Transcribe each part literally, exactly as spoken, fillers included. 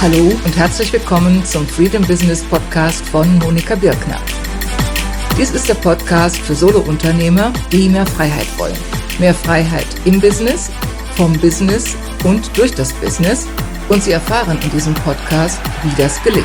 Hallo und herzlich willkommen zum Freedom Business Podcast von Monika Birkner. Dies ist der Podcast für Solo-Unternehmer, die mehr Freiheit wollen. Mehr Freiheit im Business, vom Business und durch das Business. Und Sie erfahren in diesem Podcast, wie das gelingt.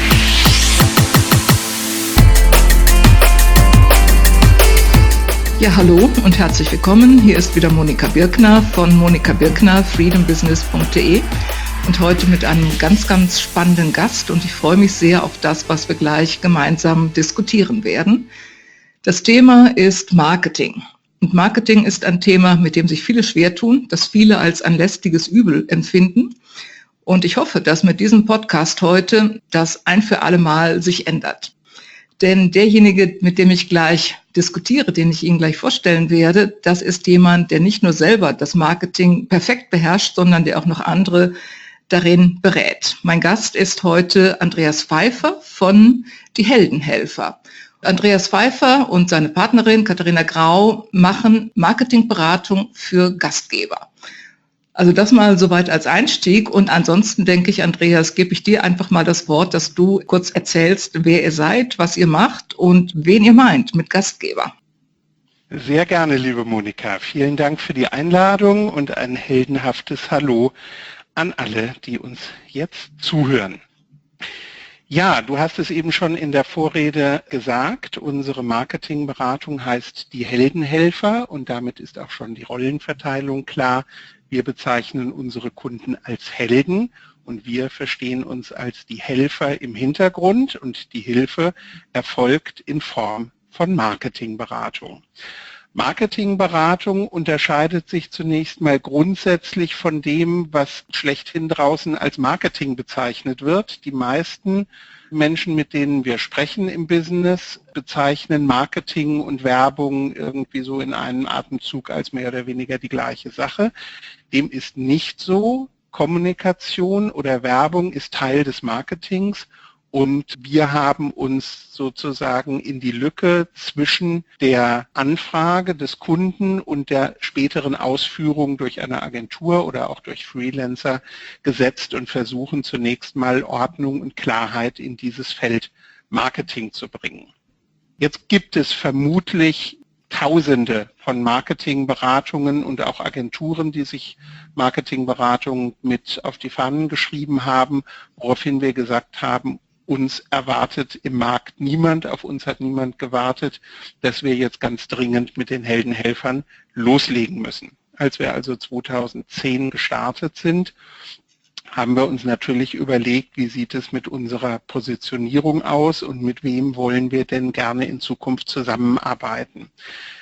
Ja, hallo und herzlich willkommen. Hier ist wieder Monika Birkner von Monika Birkner, freedom business punkt de. Und heute mit einem ganz, ganz spannenden Gast und ich freue mich sehr auf das, was wir gleich gemeinsam diskutieren werden. Das Thema ist Marketing. Und Marketing ist ein Thema, mit dem sich viele schwer tun, das viele als ein lästiges Übel empfinden. Und ich hoffe, dass mit diesem Podcast heute das ein für alle Mal sich ändert. Denn derjenige, mit dem ich gleich diskutiere, den ich Ihnen gleich vorstellen werde, das ist jemand, der nicht nur selber das Marketing perfekt beherrscht, sondern der auch noch andere darin berät. Mein Gast ist heute Andreas Pfeiffer von Die Heldenhelfer. Andreas Pfeiffer und seine Partnerin Katharina Grau machen Marketingberatung für Gastgeber. Also das mal soweit als Einstieg und ansonsten denke ich, Andreas, gebe ich dir einfach mal das Wort, dass du kurz erzählst, wer ihr seid, was ihr macht und wen ihr meint mit Gastgeber. Sehr gerne, liebe Monika. Vielen Dank für die Einladung und ein heldenhaftes Hallo an alle, die uns jetzt zuhören. Ja, du hast es eben schon in der Vorrede gesagt, unsere Marketingberatung heißt Die Heldenhelfer und damit ist auch schon die Rollenverteilung klar. Wir bezeichnen unsere Kunden als Helden und wir verstehen uns als die Helfer im Hintergrund und die Hilfe erfolgt in Form von Marketingberatung. Marketingberatung unterscheidet sich zunächst mal grundsätzlich von dem, was schlechthin draußen als Marketing bezeichnet wird. Die meisten Menschen, mit denen wir sprechen im Business, bezeichnen Marketing und Werbung irgendwie so in einem Atemzug als mehr oder weniger die gleiche Sache. Dem ist nicht so. Kommunikation oder Werbung ist Teil des Marketings. Und wir haben uns sozusagen in die Lücke zwischen der Anfrage des Kunden und der späteren Ausführung durch eine Agentur oder auch durch Freelancer gesetzt und versuchen zunächst mal Ordnung und Klarheit in dieses Feld Marketing zu bringen. Jetzt gibt es vermutlich Tausende von Marketingberatungen und auch Agenturen, die sich Marketingberatung mit auf die Fahnen geschrieben haben, woraufhin wir gesagt haben, uns erwartet im Markt niemand, auf uns hat niemand gewartet, dass wir jetzt ganz dringend mit den Heldenhelfern loslegen müssen. Als wir also zweitausendzehn gestartet sind, haben wir uns natürlich überlegt, wie sieht es mit unserer Positionierung aus und mit wem wollen wir denn gerne in Zukunft zusammenarbeiten.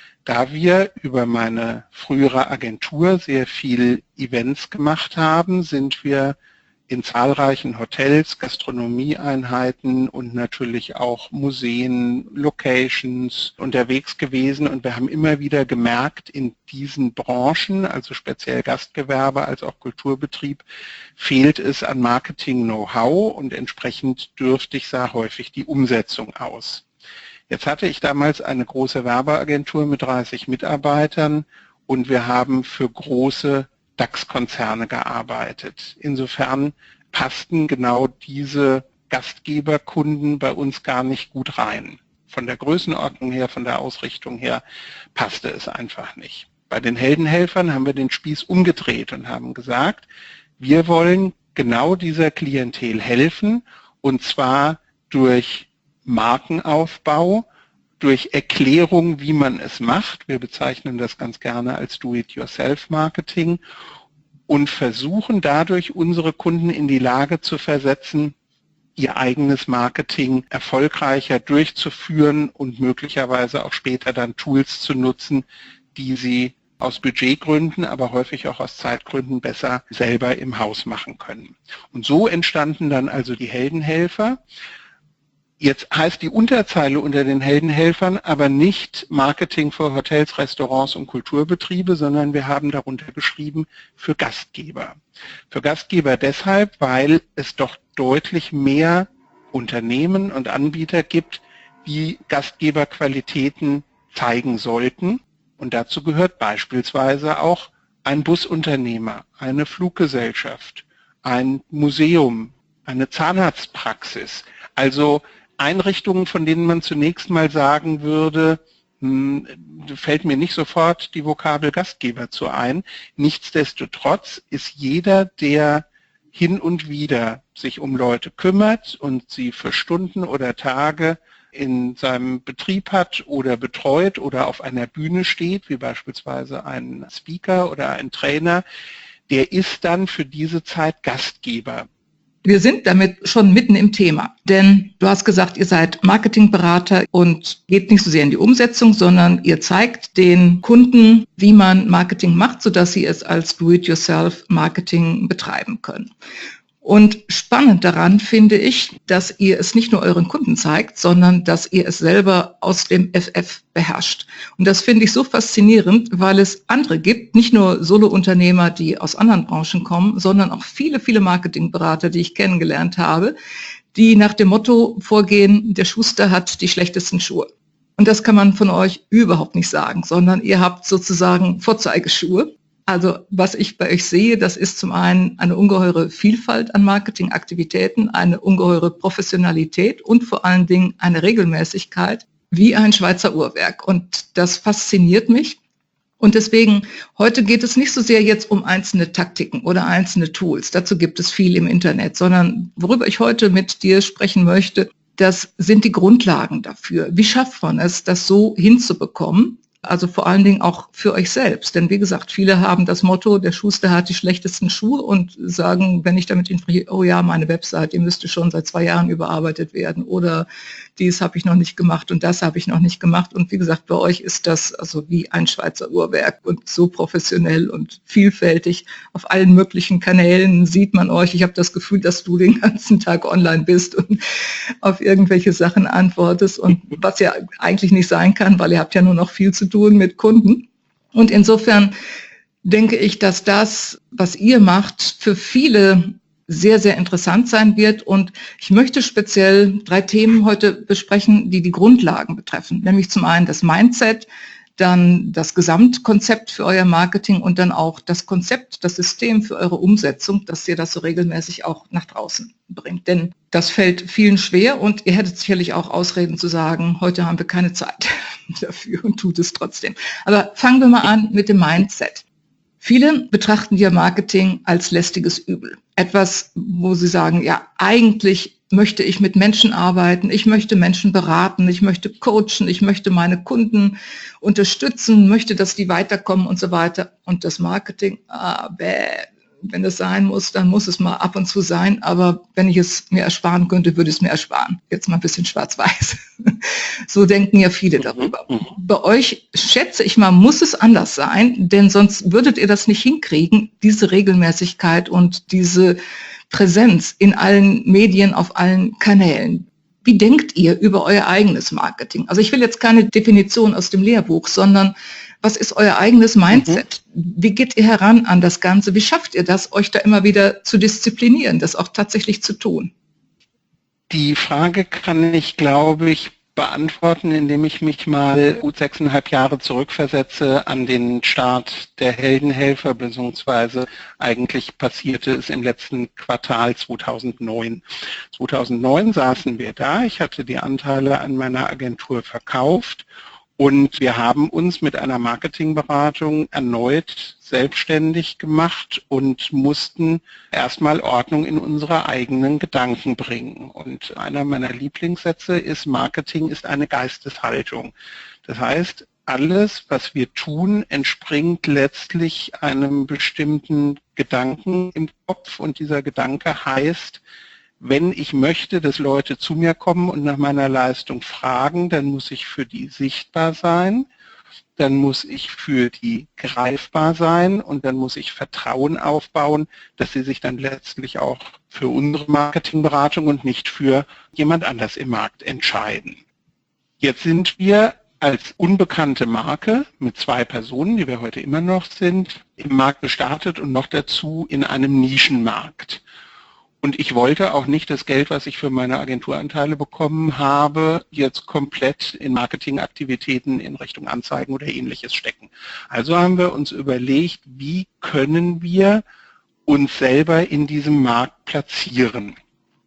Da wir über meine frühere Agentur sehr viel Events gemacht haben, sind wir in zahlreichen Hotels, Gastronomieeinheiten und natürlich auch Museen, Locations unterwegs gewesen und wir haben immer wieder gemerkt, in diesen Branchen, also speziell Gastgewerbe als auch Kulturbetrieb, fehlt es an Marketing-Know-how und entsprechend dürftig sah häufig die Umsetzung aus. Jetzt hatte ich damals eine große Werbeagentur mit dreißig Mitarbeitern und wir haben für große DAX-Konzerne gearbeitet. Insofern passten genau diese Gastgeberkunden bei uns gar nicht gut rein. Von der Größenordnung her, von der Ausrichtung her passte es einfach nicht. Bei den Heldenhelfern haben wir den Spieß umgedreht und haben gesagt, wir wollen genau dieser Klientel helfen und zwar durch Markenaufbau, durch Erklärung, wie man es macht. Wir bezeichnen das ganz gerne als Do-it-yourself-Marketing und versuchen dadurch, unsere Kunden in die Lage zu versetzen, ihr eigenes Marketing erfolgreicher durchzuführen und möglicherweise auch später dann Tools zu nutzen, die sie aus Budgetgründen, aber häufig auch aus Zeitgründen besser selber im Haus machen können. Und so entstanden dann also die Heldenhelfer. Jetzt heißt die Unterzeile unter den Heldenhelfern aber nicht Marketing für Hotels, Restaurants und Kulturbetriebe, sondern wir haben darunter geschrieben für Gastgeber. Für Gastgeber deshalb, weil es doch deutlich mehr Unternehmen und Anbieter gibt, die Gastgeberqualitäten zeigen sollten. Und dazu gehört beispielsweise auch ein Busunternehmer, eine Fluggesellschaft, ein Museum, eine Zahnarztpraxis. Also Einrichtungen, von denen man zunächst mal sagen würde, hm, fällt mir nicht sofort die Vokabel Gastgeber zu ein. Nichtsdestotrotz ist jeder, der hin und wieder sich um Leute kümmert und sie für Stunden oder Tage in seinem Betrieb hat oder betreut oder auf einer Bühne steht, wie beispielsweise ein Speaker oder ein Trainer, der ist dann für diese Zeit Gastgeber. Wir sind damit schon mitten im Thema, denn du hast gesagt, ihr seid Marketingberater und geht nicht so sehr in die Umsetzung, sondern ihr zeigt den Kunden, wie man Marketing macht, sodass sie es als Do-it-yourself-Marketing betreiben können. Und spannend daran finde ich, dass ihr es nicht nur euren Kunden zeigt, sondern dass ihr es selber aus dem F F beherrscht. Und das finde ich so faszinierend, weil es andere gibt, nicht nur Solo-Unternehmer, die aus anderen Branchen kommen, sondern auch viele, viele Marketingberater, die ich kennengelernt habe, die nach dem Motto vorgehen, der Schuster hat die schlechtesten Schuhe. Und das kann man von euch überhaupt nicht sagen, sondern ihr habt sozusagen Vorzeigeschuhe. Also was ich bei euch sehe, das ist zum einen eine ungeheure Vielfalt an Marketingaktivitäten, eine ungeheure Professionalität und vor allen Dingen eine Regelmäßigkeit wie ein Schweizer Uhrwerk. Und das fasziniert mich. Und deswegen, heute geht es nicht so sehr jetzt um einzelne Taktiken oder einzelne Tools. Dazu gibt es viel im Internet, sondern worüber ich heute mit dir sprechen möchte, das sind die Grundlagen dafür. Wie schafft man es, das so hinzubekommen? Also vor allen Dingen auch für euch selbst. Denn wie gesagt, viele haben das Motto, der Schuster hat die schlechtesten Schuhe und sagen, wenn ich damit ihn spreche, oh ja, meine Website, die müsste schon seit zwei Jahren überarbeitet werden oder dies habe ich noch nicht gemacht und das habe ich noch nicht gemacht. Und wie gesagt, bei euch ist das also wie ein Schweizer Uhrwerk und so professionell und vielfältig. Auf allen möglichen Kanälen sieht man euch. Ich habe das Gefühl, dass du den ganzen Tag online bist und auf irgendwelche Sachen antwortest und was ja eigentlich nicht sein kann, weil ihr habt ja nur noch viel zu tun mit Kunden. Und insofern denke ich, dass das, was ihr macht, für viele sehr, sehr interessant sein wird. Und ich möchte speziell drei Themen heute besprechen, die die Grundlagen betreffen. Nämlich zum einen das Mindset, dann das Gesamtkonzept für euer Marketing und dann auch das Konzept, das System für eure Umsetzung, dass ihr das so regelmäßig auch nach draußen bringt. Denn das fällt vielen schwer und ihr hättet sicherlich auch Ausreden zu sagen, heute haben wir keine Zeit dafür und tut es trotzdem. Aber fangen wir mal an mit dem Mindset. Viele betrachten ja Marketing als lästiges Übel. Etwas, wo sie sagen, ja, eigentlich möchte ich mit Menschen arbeiten, ich möchte Menschen beraten, ich möchte coachen, ich möchte meine Kunden unterstützen, möchte, dass die weiterkommen und so weiter. Und das Marketing, ah, bäh, wenn das sein muss, dann muss es mal ab und zu sein. Aber wenn ich es mir ersparen könnte, würde ich es mir ersparen. Jetzt mal ein bisschen schwarz-weiß. So denken ja viele darüber. Bei euch, schätze ich mal, muss es anders sein, denn sonst würdet ihr das nicht hinkriegen, diese Regelmäßigkeit und diese Präsenz in allen Medien, auf allen Kanälen. Wie denkt ihr über euer eigenes Marketing? Also ich will jetzt keine Definition aus dem Lehrbuch, sondern was ist euer eigenes Mindset? Mhm. Wie geht ihr heran an das Ganze? Wie schafft ihr das, euch da immer wieder zu disziplinieren, das auch tatsächlich zu tun? Die Frage kann ich, glaube ich, beantworten, indem ich mich mal gut sechseinhalb Jahre zurückversetze an den Start der Heldenhelfer, beziehungsweise eigentlich passierte es im letzten Quartal zweitausendneun. zweitausendneun saßen wir da, ich hatte die Anteile an meiner Agentur verkauft und wir haben uns mit einer Marketingberatung erneut selbstständig gemacht und mussten erstmal Ordnung in unsere eigenen Gedanken bringen. Und einer meiner Lieblingssätze ist, Marketing ist eine Geisteshaltung. Das heißt, alles, was wir tun, entspringt letztlich einem bestimmten Gedanken im Kopf und dieser Gedanke heißt, wenn ich möchte, dass Leute zu mir kommen und nach meiner Leistung fragen, dann muss ich für die sichtbar sein, dann muss ich für die greifbar sein und dann muss ich Vertrauen aufbauen, dass sie sich dann letztlich auch für unsere Marketingberatung und nicht für jemand anders im Markt entscheiden. Jetzt sind wir als unbekannte Marke mit zwei Personen, die wir heute immer noch sind, im Markt gestartet und noch dazu in einem Nischenmarkt. Und ich wollte auch nicht das Geld, was ich für meine Agenturanteile bekommen habe, jetzt komplett in Marketingaktivitäten in Richtung Anzeigen oder Ähnliches stecken. Also haben wir uns überlegt, wie können wir uns selber in diesem Markt platzieren.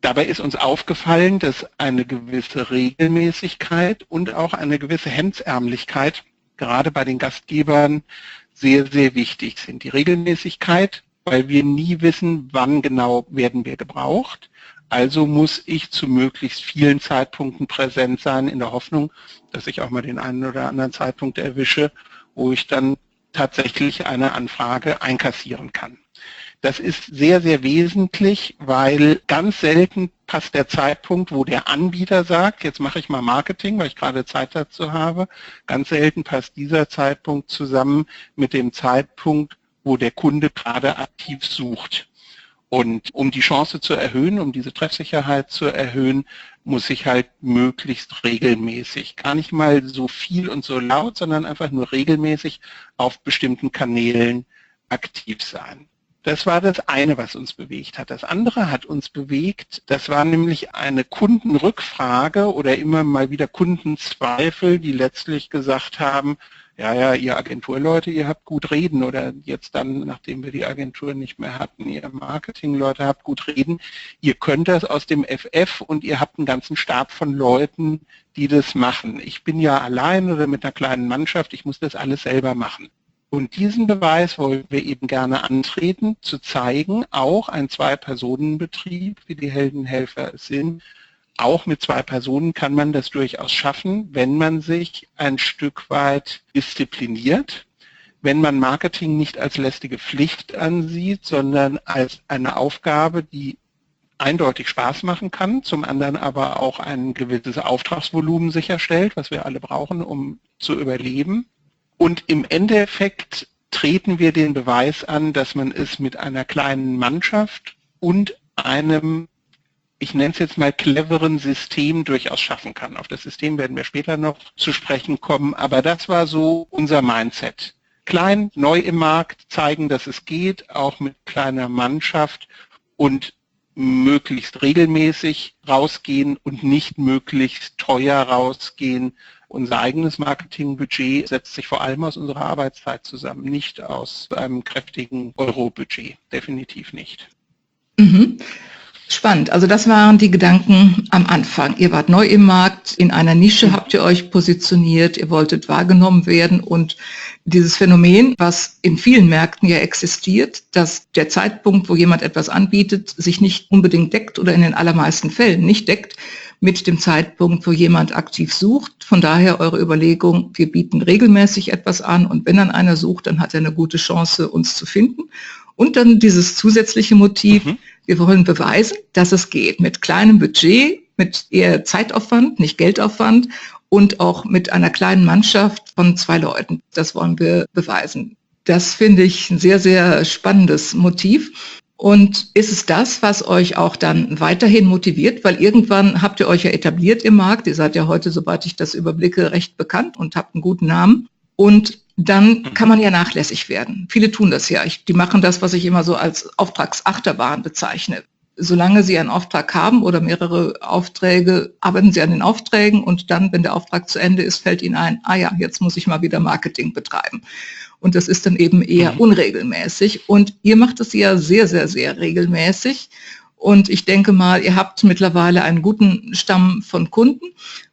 Dabei ist uns aufgefallen, dass eine gewisse Regelmäßigkeit und auch eine gewisse Hemdsärmlichkeit gerade bei den Gastgebern sehr, sehr wichtig sind. Die Regelmäßigkeit, weil wir nie wissen, wann genau werden wir gebraucht. Also muss ich zu möglichst vielen Zeitpunkten präsent sein, in der Hoffnung, dass ich auch mal den einen oder anderen Zeitpunkt erwische, wo ich dann tatsächlich eine Anfrage einkassieren kann. Das ist sehr, sehr wesentlich, weil ganz selten passt der Zeitpunkt, wo der Anbieter sagt, jetzt mache ich mal Marketing, weil ich gerade Zeit dazu habe. Ganz selten passt dieser Zeitpunkt zusammen mit dem Zeitpunkt, wo der Kunde gerade aktiv sucht. Und um die Chance zu erhöhen, um diese Treffsicherheit zu erhöhen, muss ich halt möglichst regelmäßig, gar nicht mal so viel und so laut, sondern einfach nur regelmäßig auf bestimmten Kanälen aktiv sein. Das war das eine, was uns bewegt hat. Das andere hat uns bewegt, das war nämlich eine Kundenrückfrage oder immer mal wieder Kundenzweifel, die letztlich gesagt haben, ja, ja, ihr Agenturleute, ihr habt gut reden, oder jetzt dann, nachdem wir die Agentur nicht mehr hatten, ihr Marketingleute habt gut reden, ihr könnt das aus dem F F und ihr habt einen ganzen Stab von Leuten, die das machen. Ich bin ja allein oder mit einer kleinen Mannschaft, ich muss das alles selber machen. Und diesen Beweis wollen wir eben gerne antreten, zu zeigen, auch ein Zwei-Personen-Betrieb, wie die Heldenhelfer es sind, auch mit zwei Personen kann man das durchaus schaffen, wenn man sich ein Stück weit diszipliniert, wenn man Marketing nicht als lästige Pflicht ansieht, sondern als eine Aufgabe, die eindeutig Spaß machen kann, zum anderen aber auch ein gewisses Auftragsvolumen sicherstellt, was wir alle brauchen, um zu überleben. Und im Endeffekt treten wir den Beweis an, dass man es mit einer kleinen Mannschaft und einem, ich nenne es jetzt mal, cleveren System durchaus schaffen kann. Auf das System werden wir später noch zu sprechen kommen, aber das war so unser Mindset. Klein, neu im Markt, zeigen, dass es geht, auch mit kleiner Mannschaft und möglichst regelmäßig rausgehen und nicht möglichst teuer rausgehen. Unser eigenes Marketingbudget setzt sich vor allem aus unserer Arbeitszeit zusammen, nicht aus einem kräftigen Euro-Budget, definitiv nicht. Mhm. Spannend. Also das waren die Gedanken am Anfang. Ihr wart neu im Markt, in einer Nische habt ihr euch positioniert, ihr wolltet wahrgenommen werden und dieses Phänomen, was in vielen Märkten ja existiert, dass der Zeitpunkt, wo jemand etwas anbietet, sich nicht unbedingt deckt oder in den allermeisten Fällen nicht deckt mit dem Zeitpunkt, wo jemand aktiv sucht. Von daher eure Überlegung, wir bieten regelmäßig etwas an und wenn dann einer sucht, dann hat er eine gute Chance, uns zu finden. Und dann dieses zusätzliche Motiv, mhm. wir wollen beweisen, dass es geht. Mit kleinem Budget, mit eher Zeitaufwand, nicht Geldaufwand und auch mit einer kleinen Mannschaft von zwei Leuten. Das wollen wir beweisen. Das finde ich ein sehr, sehr spannendes Motiv. Und ist es das, was euch auch dann weiterhin motiviert? Weil irgendwann habt ihr euch ja etabliert im Markt. Ihr seid ja heute, soweit ich das überblicke, recht bekannt und habt einen guten Namen. Und dann kann man ja nachlässig werden. Viele tun das ja. Ich, die machen das, was ich immer so als Auftragsachterbahn bezeichne. Solange sie einen Auftrag haben oder mehrere Aufträge, arbeiten sie an den Aufträgen und dann, wenn der Auftrag zu Ende ist, fällt ihnen ein, ah ja, jetzt muss ich mal wieder Marketing betreiben. Und das ist dann eben eher unregelmäßig. Und ihr macht es ja sehr, sehr, sehr regelmäßig. Und ich denke mal, ihr habt mittlerweile einen guten Stamm von Kunden.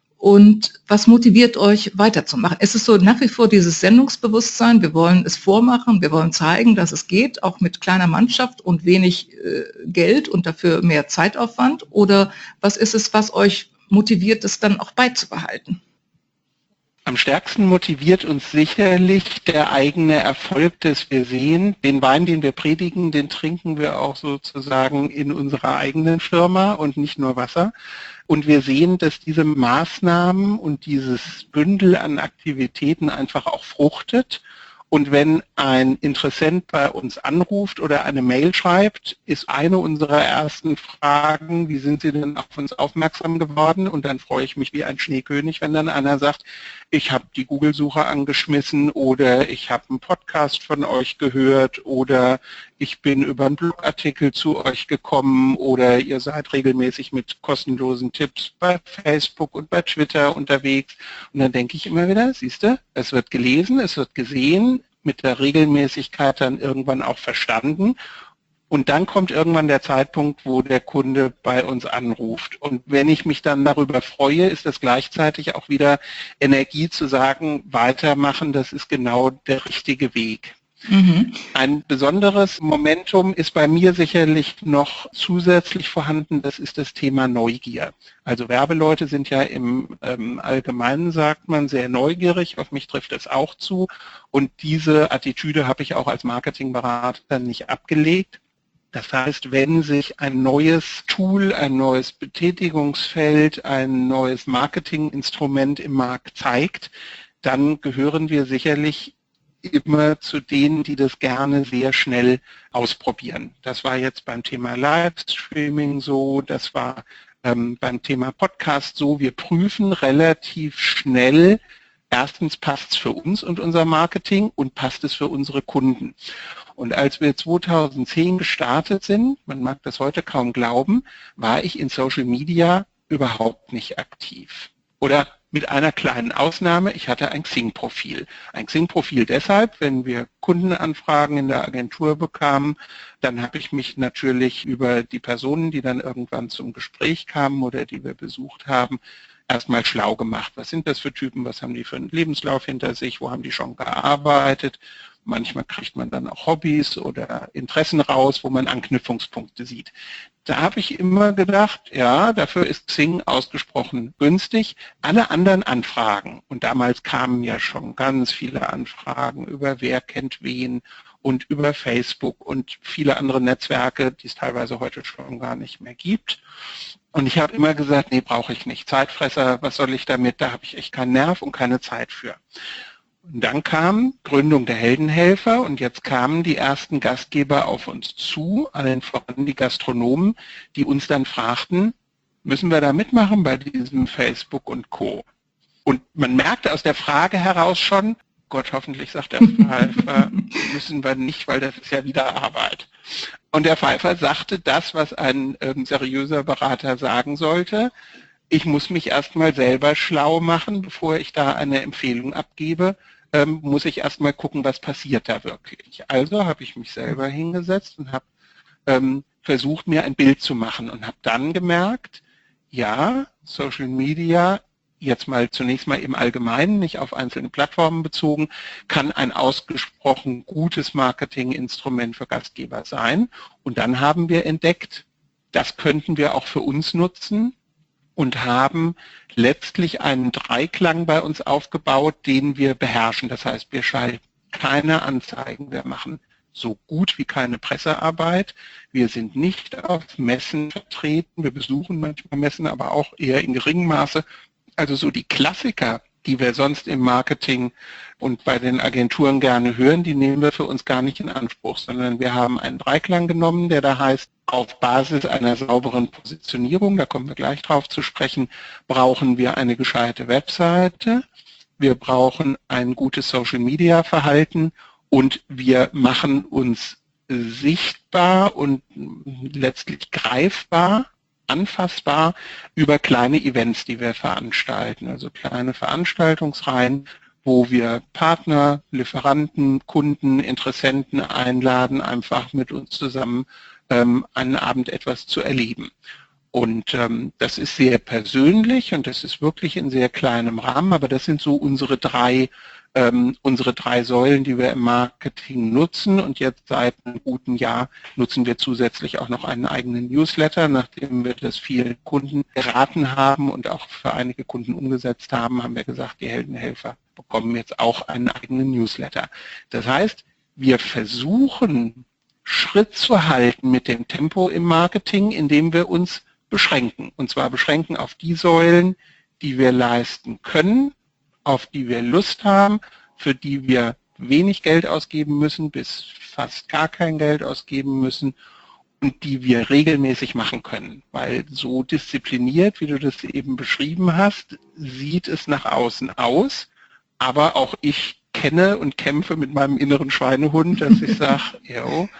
Und was motiviert euch weiterzumachen? Es ist so nach wie vor dieses Sendungsbewusstsein, wir wollen es vormachen, wir wollen zeigen, dass es geht, auch mit kleiner Mannschaft und wenig äh, Geld und dafür mehr Zeitaufwand? Oder was ist es, was euch motiviert, es dann auch beizubehalten? Am stärksten motiviert uns sicherlich der eigene Erfolg, dass wir sehen, den Wein, den wir predigen, den trinken wir auch sozusagen in unserer eigenen Firma und nicht nur Wasser. Und wir sehen, dass diese Maßnahmen und dieses Bündel an Aktivitäten einfach auch fruchtet. Und wenn ein Interessent bei uns anruft oder eine Mail schreibt, ist eine unserer ersten Fragen, wie sind Sie denn auf uns aufmerksam geworden? Und dann freue ich mich wie ein Schneekönig, wenn dann einer sagt, ich habe die Google-Suche angeschmissen oder ich habe einen Podcast von euch gehört oder ich bin über einen Blogartikel zu euch gekommen oder ihr seid regelmäßig mit kostenlosen Tipps bei Facebook und bei Twitter unterwegs. Und dann denke ich immer wieder, siehst du, es wird gelesen, es wird gesehen, mit der Regelmäßigkeit dann irgendwann auch verstanden. Und dann kommt irgendwann der Zeitpunkt, wo der Kunde bei uns anruft. Und wenn ich mich dann darüber freue, ist das gleichzeitig auch wieder Energie zu sagen, weitermachen, das ist genau der richtige Weg. Mhm. Ein besonderes Momentum ist bei mir sicherlich noch zusätzlich vorhanden, das ist das Thema Neugier. Also Werbeleute sind ja im ähm, Allgemeinen, sagt man, sehr neugierig, auf mich trifft das auch zu und diese Attitüde habe ich auch als Marketingberater nicht abgelegt. Das heißt, wenn sich ein neues Tool, ein neues Betätigungsfeld, ein neues Marketinginstrument im Markt zeigt, dann gehören wir sicherlich immer zu denen, die das gerne sehr schnell ausprobieren. Das war jetzt beim Thema Livestreaming so, das war ähm, beim Thema Podcast so. Wir prüfen relativ schnell, erstens passt es für uns und unser Marketing und passt es für unsere Kunden. Und als wir zweitausendzehn gestartet sind, man mag das heute kaum glauben, war ich in Social Media überhaupt nicht aktiv. Oder mit einer kleinen Ausnahme, ich hatte ein Xing-Profil. Ein Xing-Profil deshalb, wenn wir Kundenanfragen in der Agentur bekamen, dann habe ich mich natürlich über die Personen, die dann irgendwann zum Gespräch kamen oder die wir besucht haben, erstmal schlau gemacht. Was sind das für Typen, was haben die für einen Lebenslauf hinter sich, wo haben die schon gearbeitet? Manchmal kriegt man dann auch Hobbys oder Interessen raus, wo man Anknüpfungspunkte sieht. Da habe ich immer gedacht, ja, dafür ist Xing ausgesprochen günstig. Alle anderen Anfragen, und damals kamen ja schon ganz viele Anfragen über wer kennt wen und über Facebook und viele andere Netzwerke, die es teilweise heute schon gar nicht mehr gibt. Und ich habe immer gesagt, nee, brauche ich nicht. Zeitfresser, was soll ich damit? Da habe ich echt keinen Nerv und keine Zeit für. Und dann kam Gründung der Heldenhelfer und jetzt kamen die ersten Gastgeber auf uns zu, allen voran die Gastronomen, die uns dann fragten, müssen wir da mitmachen bei diesem Facebook und Co. Und man merkte aus der Frage heraus schon, Gott, hoffentlich sagt der Pfeiffer, müssen wir nicht, weil das ist ja wieder Arbeit. Und der Pfeiffer sagte das, was ein ähm, seriöser Berater sagen sollte. Ich muss mich erstmal selber schlau machen, bevor ich da eine Empfehlung abgebe, ähm, muss ich erstmal gucken, was passiert da wirklich. Also habe ich mich selber hingesetzt und habe ähm, versucht, mir ein Bild zu machen und habe dann gemerkt, ja, Social Media, jetzt mal zunächst mal im Allgemeinen, nicht auf einzelne Plattformen bezogen, kann ein ausgesprochen gutes Marketinginstrument für Gastgeber sein. Und dann haben wir entdeckt, das könnten wir auch für uns nutzen und haben letztlich einen Dreiklang bei uns aufgebaut, den wir beherrschen. Das heißt, wir schalten keine Anzeigen, wir machen so gut wie keine Pressearbeit. Wir sind nicht auf Messen vertreten, wir besuchen manchmal Messen, aber auch eher in geringem Maße. Also so die Klassiker, die wir sonst im Marketing und bei den Agenturen gerne hören, die nehmen wir für uns gar nicht in Anspruch, sondern wir haben einen Dreiklang genommen, der da heißt, auf Basis einer sauberen Positionierung, da kommen wir gleich drauf zu sprechen, brauchen wir eine gescheite Webseite, wir brauchen ein gutes Social-Media-Verhalten und wir machen uns sichtbar und letztlich greifbar, anfassbar über kleine Events, die wir veranstalten, also kleine Veranstaltungsreihen, wo wir Partner, Lieferanten, Kunden, Interessenten einladen, einfach mit uns zusammen ähm, einen Abend etwas zu erleben. Und ähm, das ist sehr persönlich und das ist wirklich in sehr kleinem Rahmen, aber das sind so unsere drei ähm, unsere drei Säulen, die wir im Marketing nutzen. Und jetzt seit einem guten Jahr nutzen wir zusätzlich auch noch einen eigenen Newsletter. Nachdem wir das vielen Kunden geraten haben und auch für einige Kunden umgesetzt haben, haben wir gesagt, die Heldenhelfer bekommen jetzt auch einen eigenen Newsletter. Das heißt, wir versuchen, Schritt zu halten mit dem Tempo im Marketing, indem wir uns beschränken. Und zwar beschränken auf die Säulen, die wir leisten können, auf die wir Lust haben, für die wir wenig Geld ausgeben müssen, bis fast gar kein Geld ausgeben müssen und die wir regelmäßig machen können. Weil so diszipliniert, wie du das eben beschrieben hast, sieht es nach außen aus. Aber auch ich kenne und kämpfe mit meinem inneren Schweinehund, dass ich sage, jo,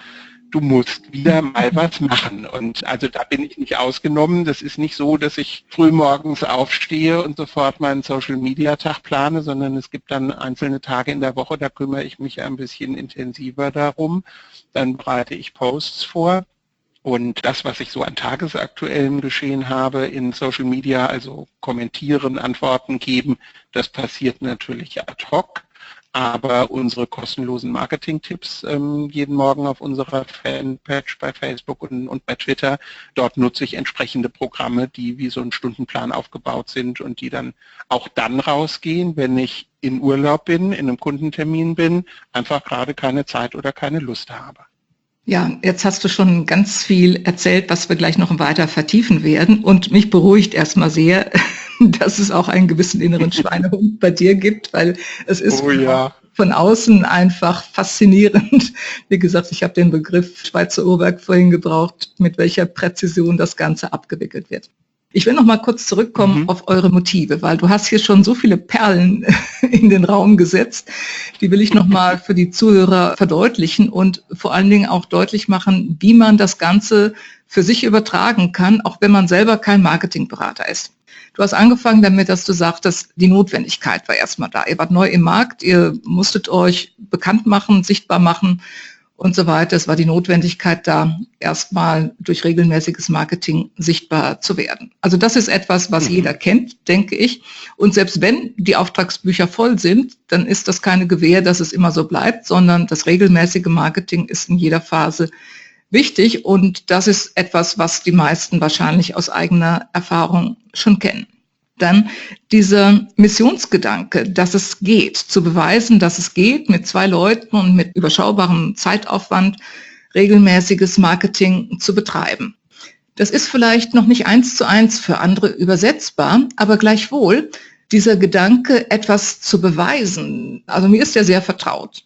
du musst wieder mal was machen. Und also da bin ich nicht ausgenommen. Das ist nicht so, dass ich frühmorgens aufstehe und sofort meinen Social-Media-Tag plane, sondern es gibt dann einzelne Tage in der Woche, da kümmere ich mich ein bisschen intensiver darum. Dann bereite ich Posts vor. Und das, was ich so an tagesaktuellem Geschehen habe in Social Media, also kommentieren, Antworten geben, das passiert natürlich ad hoc. Aber unsere kostenlosen Marketing-Tipps ähm, jeden Morgen auf unserer Fanpage bei Facebook und, und bei Twitter, dort nutze ich entsprechende Programme, die wie so ein Stundenplan aufgebaut sind und die dann auch dann rausgehen, wenn ich in Urlaub bin, in einem Kundentermin bin, einfach gerade keine Zeit oder keine Lust habe. Ja, jetzt hast du schon ganz viel erzählt, was wir gleich noch weiter vertiefen werden. Und mich beruhigt erstmal sehr, dass es auch einen gewissen inneren Schweinehund bei dir gibt, weil es ist oh, ja. von außen einfach faszinierend. Wie gesagt, ich habe den Begriff Schweizer Uhrwerk vorhin gebraucht, mit welcher Präzision das Ganze abgewickelt wird. Ich will noch mal kurz zurückkommen mhm. auf eure Motive, weil du hast hier schon so viele Perlen in den Raum gesetzt. Die will ich noch mal für die Zuhörer verdeutlichen und vor allen Dingen auch deutlich machen, wie man das Ganze für sich übertragen kann, auch wenn man selber kein Marketingberater ist. Du hast angefangen damit, dass du sagtest, die Notwendigkeit war erstmal da. Ihr wart neu im Markt, ihr musstet euch bekannt machen, sichtbar machen und so weiter. Es war die Notwendigkeit da, erstmal durch regelmäßiges Marketing sichtbar zu werden. Also das ist etwas, was mhm. jeder kennt, denke ich. Und selbst wenn die Auftragsbücher voll sind, dann ist das keine Gewähr, dass es immer so bleibt, sondern das regelmäßige Marketing ist in jeder Phase wichtig. Und das ist etwas, was die meisten wahrscheinlich aus eigener Erfahrung schon kennen. Dann dieser Missionsgedanke, dass es geht, zu beweisen, dass es geht, mit zwei Leuten und mit überschaubarem Zeitaufwand regelmäßiges Marketing zu betreiben. Das ist vielleicht noch nicht eins zu eins für andere übersetzbar, aber gleichwohl dieser Gedanke, etwas zu beweisen, also mir ist der sehr vertraut.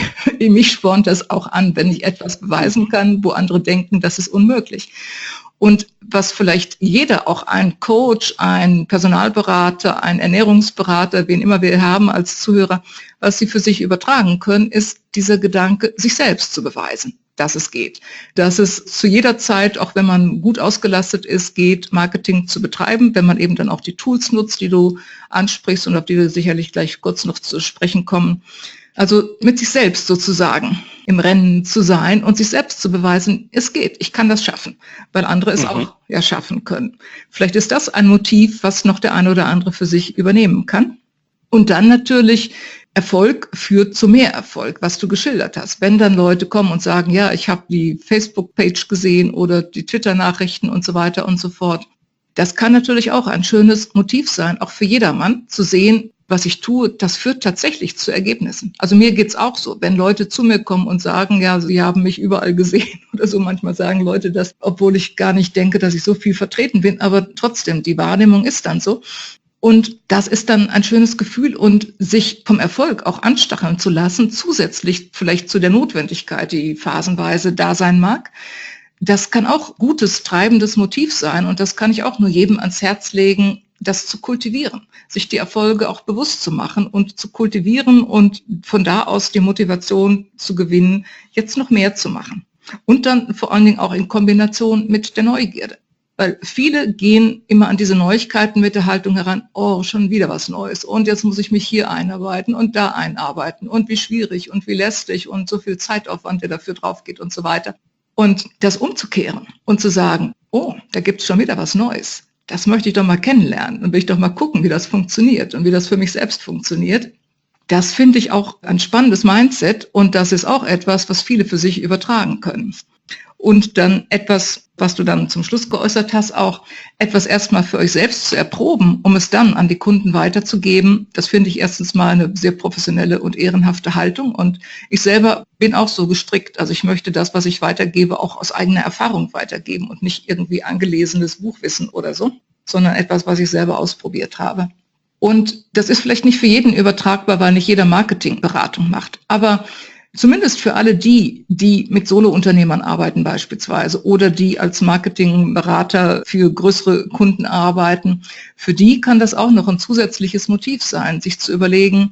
Mich spornt das auch an, wenn ich etwas beweisen kann, wo andere denken, das ist unmöglich. Und was vielleicht jeder, auch ein Coach, ein Personalberater, ein Ernährungsberater, wen immer wir haben als Zuhörer, was sie für sich übertragen können, ist dieser Gedanke, sich selbst zu beweisen, dass es geht. Dass es zu jeder Zeit, auch wenn man gut ausgelastet ist, geht, Marketing zu betreiben, wenn man eben dann auch die Tools nutzt, die du ansprichst und auf die wir sicherlich gleich kurz noch zu sprechen kommen. Also mit sich selbst sozusagen im Rennen zu sein und sich selbst zu beweisen, es geht, ich kann das schaffen, weil andere es mhm. auch ja schaffen können. Vielleicht ist das ein Motiv, was noch der eine oder andere für sich übernehmen kann. Und dann natürlich, Erfolg führt zu mehr Erfolg, was du geschildert hast. Wenn dann Leute kommen und sagen, ja, ich habe die Facebook-Page gesehen oder die Twitter-Nachrichten und so weiter und so fort. Das kann natürlich auch ein schönes Motiv sein, auch für jedermann, zu sehen, was ich tue, das führt tatsächlich zu Ergebnissen. Also mir geht's auch so, wenn Leute zu mir kommen und sagen, ja, sie haben mich überall gesehen oder so, manchmal sagen Leute das, obwohl ich gar nicht denke, dass ich so viel vertreten bin, aber trotzdem, die Wahrnehmung ist dann so. Und das ist dann ein schönes Gefühl und sich vom Erfolg auch anstacheln zu lassen, zusätzlich vielleicht zu der Notwendigkeit, die phasenweise da sein mag. Das kann auch gutes, treibendes Motiv sein und das kann ich auch nur jedem ans Herz legen, das zu kultivieren, sich die Erfolge auch bewusst zu machen und zu kultivieren und von da aus die Motivation zu gewinnen, jetzt noch mehr zu machen. Und dann vor allen Dingen auch in Kombination mit der Neugierde. Weil viele gehen immer an diese Neuigkeiten mit der Haltung heran, oh, schon wieder was Neues und jetzt muss ich mich hier einarbeiten und da einarbeiten und wie schwierig und wie lästig und so viel Zeitaufwand, der dafür drauf geht und so weiter. Und das umzukehren und zu sagen, oh, da gibt es schon wieder was Neues. Das möchte ich doch mal kennenlernen und will ich doch mal gucken, wie das funktioniert und wie das für mich selbst funktioniert. Das finde ich auch ein spannendes Mindset und das ist auch etwas, was viele für sich übertragen können. Und dann etwas, was du dann zum Schluss geäußert hast, auch etwas erstmal für euch selbst zu erproben, um es dann an die Kunden weiterzugeben. Das finde ich erstens mal eine sehr professionelle und ehrenhafte Haltung. Und ich selber bin auch so gestrickt. Also ich möchte das, was ich weitergebe, auch aus eigener Erfahrung weitergeben und nicht irgendwie angelesenes Buchwissen oder so, sondern etwas, was ich selber ausprobiert habe. Und das ist vielleicht nicht für jeden übertragbar, weil nicht jeder Marketingberatung macht. Aber zumindest für alle die, die mit Solo-Unternehmern arbeiten beispielsweise oder die als Marketingberater für größere Kunden arbeiten, für die kann das auch noch ein zusätzliches Motiv sein, sich zu überlegen,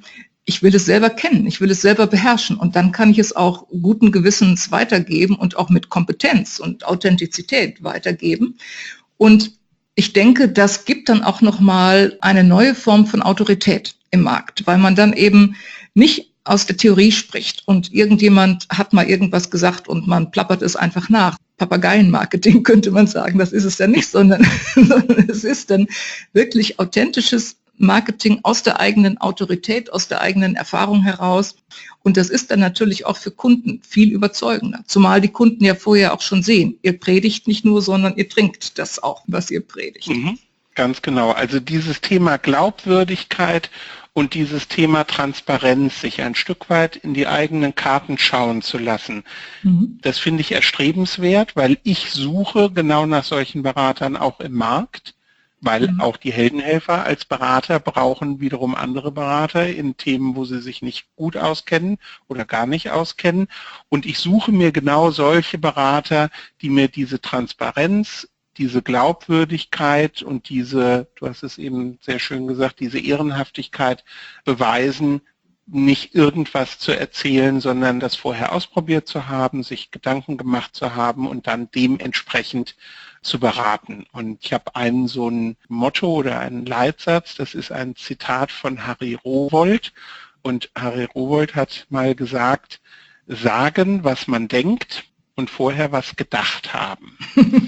ich will es selber kennen, ich will es selber beherrschen und dann kann ich es auch guten Gewissens weitergeben und auch mit Kompetenz und Authentizität weitergeben. Und ich denke, das gibt dann auch nochmal eine neue Form von Autorität im Markt, weil man dann eben nicht aus der Theorie spricht und irgendjemand hat mal irgendwas gesagt und man plappert es einfach nach. Papageienmarketing könnte man sagen, das ist es ja nicht, sondern, sondern es ist dann wirklich authentisches Marketing aus der eigenen Autorität, aus der eigenen Erfahrung heraus. Und das ist dann natürlich auch für Kunden viel überzeugender. Zumal die Kunden ja vorher auch schon sehen, ihr predigt nicht nur, sondern ihr trinkt das auch, was ihr predigt. Mhm, ganz genau. Also dieses Thema Glaubwürdigkeit und dieses Thema Transparenz, sich ein Stück weit in die eigenen Karten schauen zu lassen, mhm. das finde ich erstrebenswert, weil ich suche genau nach solchen Beratern auch im Markt. Weil mhm. auch die Heldenhelfer als Berater brauchen wiederum andere Berater in Themen, wo sie sich nicht gut auskennen oder gar nicht auskennen. Und ich suche mir genau solche Berater, die mir diese Transparenz, diese Glaubwürdigkeit und diese, du hast es eben sehr schön gesagt, diese Ehrenhaftigkeit beweisen, nicht irgendwas zu erzählen, sondern das vorher ausprobiert zu haben, sich Gedanken gemacht zu haben und dann dementsprechend zu beraten. Und ich habe einen so ein Motto oder einen Leitsatz, das ist ein Zitat von Harry Rowohlt. Und Harry Rowohlt hat mal gesagt, sagen, was man denkt und vorher was gedacht haben.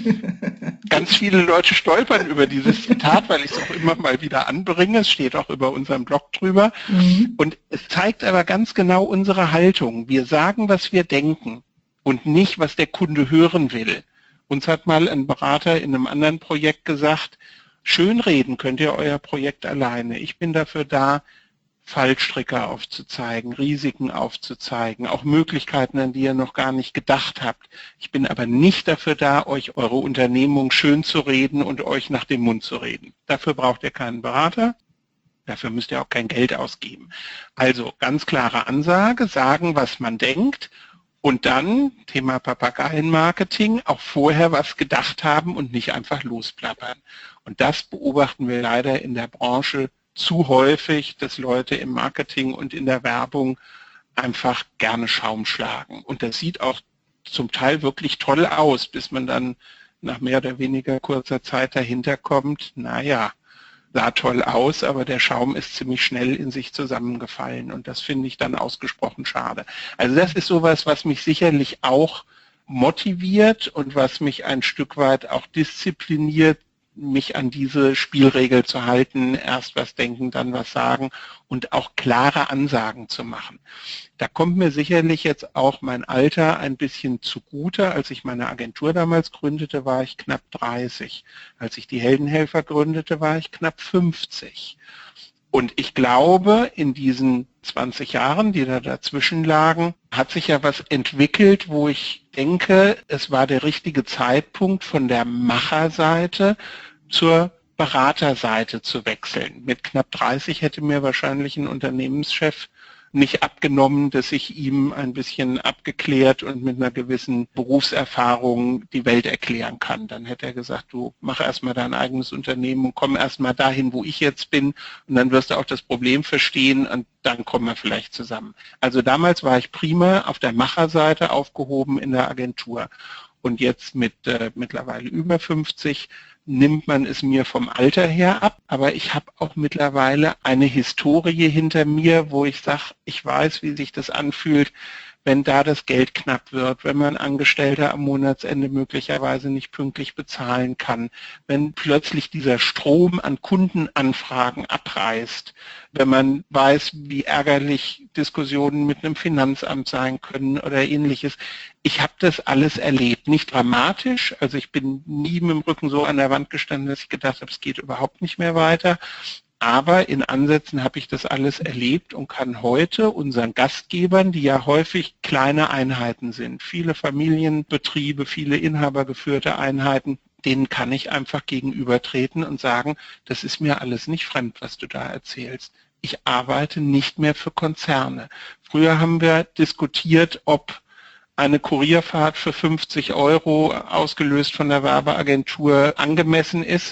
Ganz viele Leute stolpern über dieses Zitat, weil ich es auch immer mal wieder anbringe. Es steht auch über unseren Blog drüber. Mhm. Und es zeigt aber ganz genau unsere Haltung. Wir sagen, was wir denken und nicht, was der Kunde hören will. Uns hat mal ein Berater in einem anderen Projekt gesagt, schönreden könnt ihr euer Projekt alleine. Ich bin dafür da, Fallstricke aufzuzeigen, Risiken aufzuzeigen, auch Möglichkeiten, an die ihr noch gar nicht gedacht habt. Ich bin aber nicht dafür da, euch eure Unternehmung schön zu reden und euch nach dem Mund zu reden. Dafür braucht ihr keinen Berater. Dafür müsst ihr auch kein Geld ausgeben. Also ganz klare Ansage, sagen, was man denkt. Und dann, Thema Papageienmarketing, auch vorher was gedacht haben und nicht einfach losplappern. Und das beobachten wir leider in der Branche zu häufig, dass Leute im Marketing und in der Werbung einfach gerne Schaum schlagen. Und das sieht auch zum Teil wirklich toll aus, bis man dann nach mehr oder weniger kurzer Zeit dahinter kommt, naja, sah toll aus, aber der Schaum ist ziemlich schnell in sich zusammengefallen und das finde ich dann ausgesprochen schade. Also das ist sowas, was mich sicherlich auch motiviert und was mich ein Stück weit auch diszipliniert, mich an diese Spielregel zu halten, erst was denken, dann was sagen und auch klare Ansagen zu machen. Da kommt mir sicherlich jetzt auch mein Alter ein bisschen zugute. Als ich meine Agentur damals gründete, war ich knapp dreißig. Als ich die Heldenhelfer gründete, war ich knapp fünfzig. Und ich glaube, in diesen zwanzig Jahren, die da dazwischen lagen, hat sich ja was entwickelt, wo ich denke, es war der richtige Zeitpunkt von der Macherseite zur Beraterseite zu wechseln. Mit knapp dreißig hätte mir wahrscheinlich ein Unternehmenschef nicht abgenommen, dass ich ihm ein bisschen abgeklärt und mit einer gewissen Berufserfahrung die Welt erklären kann. Dann hätte er gesagt, du mach erstmal dein eigenes Unternehmen und komm erstmal dahin, wo ich jetzt bin und dann wirst du auch das Problem verstehen und dann kommen wir vielleicht zusammen. Also damals war ich prima auf der Macherseite aufgehoben in der Agentur und jetzt mit äh, mittlerweile über fünfzig nimmt man es mir vom Alter her ab, aber ich habe auch mittlerweile eine Historie hinter mir, wo ich sage, ich weiß, wie sich das anfühlt, wenn da das Geld knapp wird, wenn man Angestellte am Monatsende möglicherweise nicht pünktlich bezahlen kann, wenn plötzlich dieser Strom an Kundenanfragen abreißt, wenn man weiß, wie ärgerlich Diskussionen mit einem Finanzamt sein können oder ähnliches. Ich habe das alles erlebt, nicht dramatisch, also ich bin nie mit dem Rücken so an der Wand gestanden, dass ich gedacht habe, es geht überhaupt nicht mehr weiter. Aber in Ansätzen habe ich das alles erlebt und kann heute unseren Gastgebern, die ja häufig kleine Einheiten sind, viele Familienbetriebe, viele inhabergeführte Einheiten, denen kann ich einfach gegenübertreten und sagen, das ist mir alles nicht fremd, was du da erzählst. Ich arbeite nicht mehr für Konzerne. Früher haben wir diskutiert, ob eine Kurierfahrt für fünfzig Euro, ausgelöst von der Werbeagentur, angemessen ist.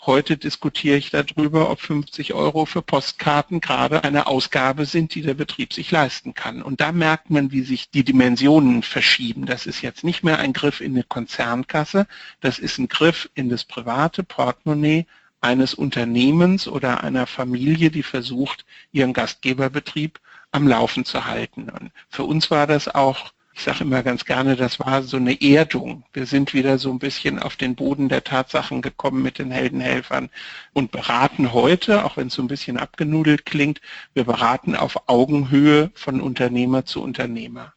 Heute diskutiere ich darüber, ob fünfzig Euro für Postkarten gerade eine Ausgabe sind, die der Betrieb sich leisten kann. Und da merkt man, wie sich die Dimensionen verschieben. Das ist jetzt nicht mehr ein Griff in eine Konzernkasse, das ist ein Griff in das private Portemonnaie eines Unternehmens oder einer Familie, die versucht, ihren Gastgeberbetrieb am Laufen zu halten. Und für uns war das auch, ich sage immer ganz gerne, das war so eine Erdung. Wir sind wieder so ein bisschen auf den Boden der Tatsachen gekommen mit den Heldenhelfern und beraten heute, auch wenn es so ein bisschen abgenudelt klingt, wir beraten auf Augenhöhe von Unternehmer zu Unternehmer.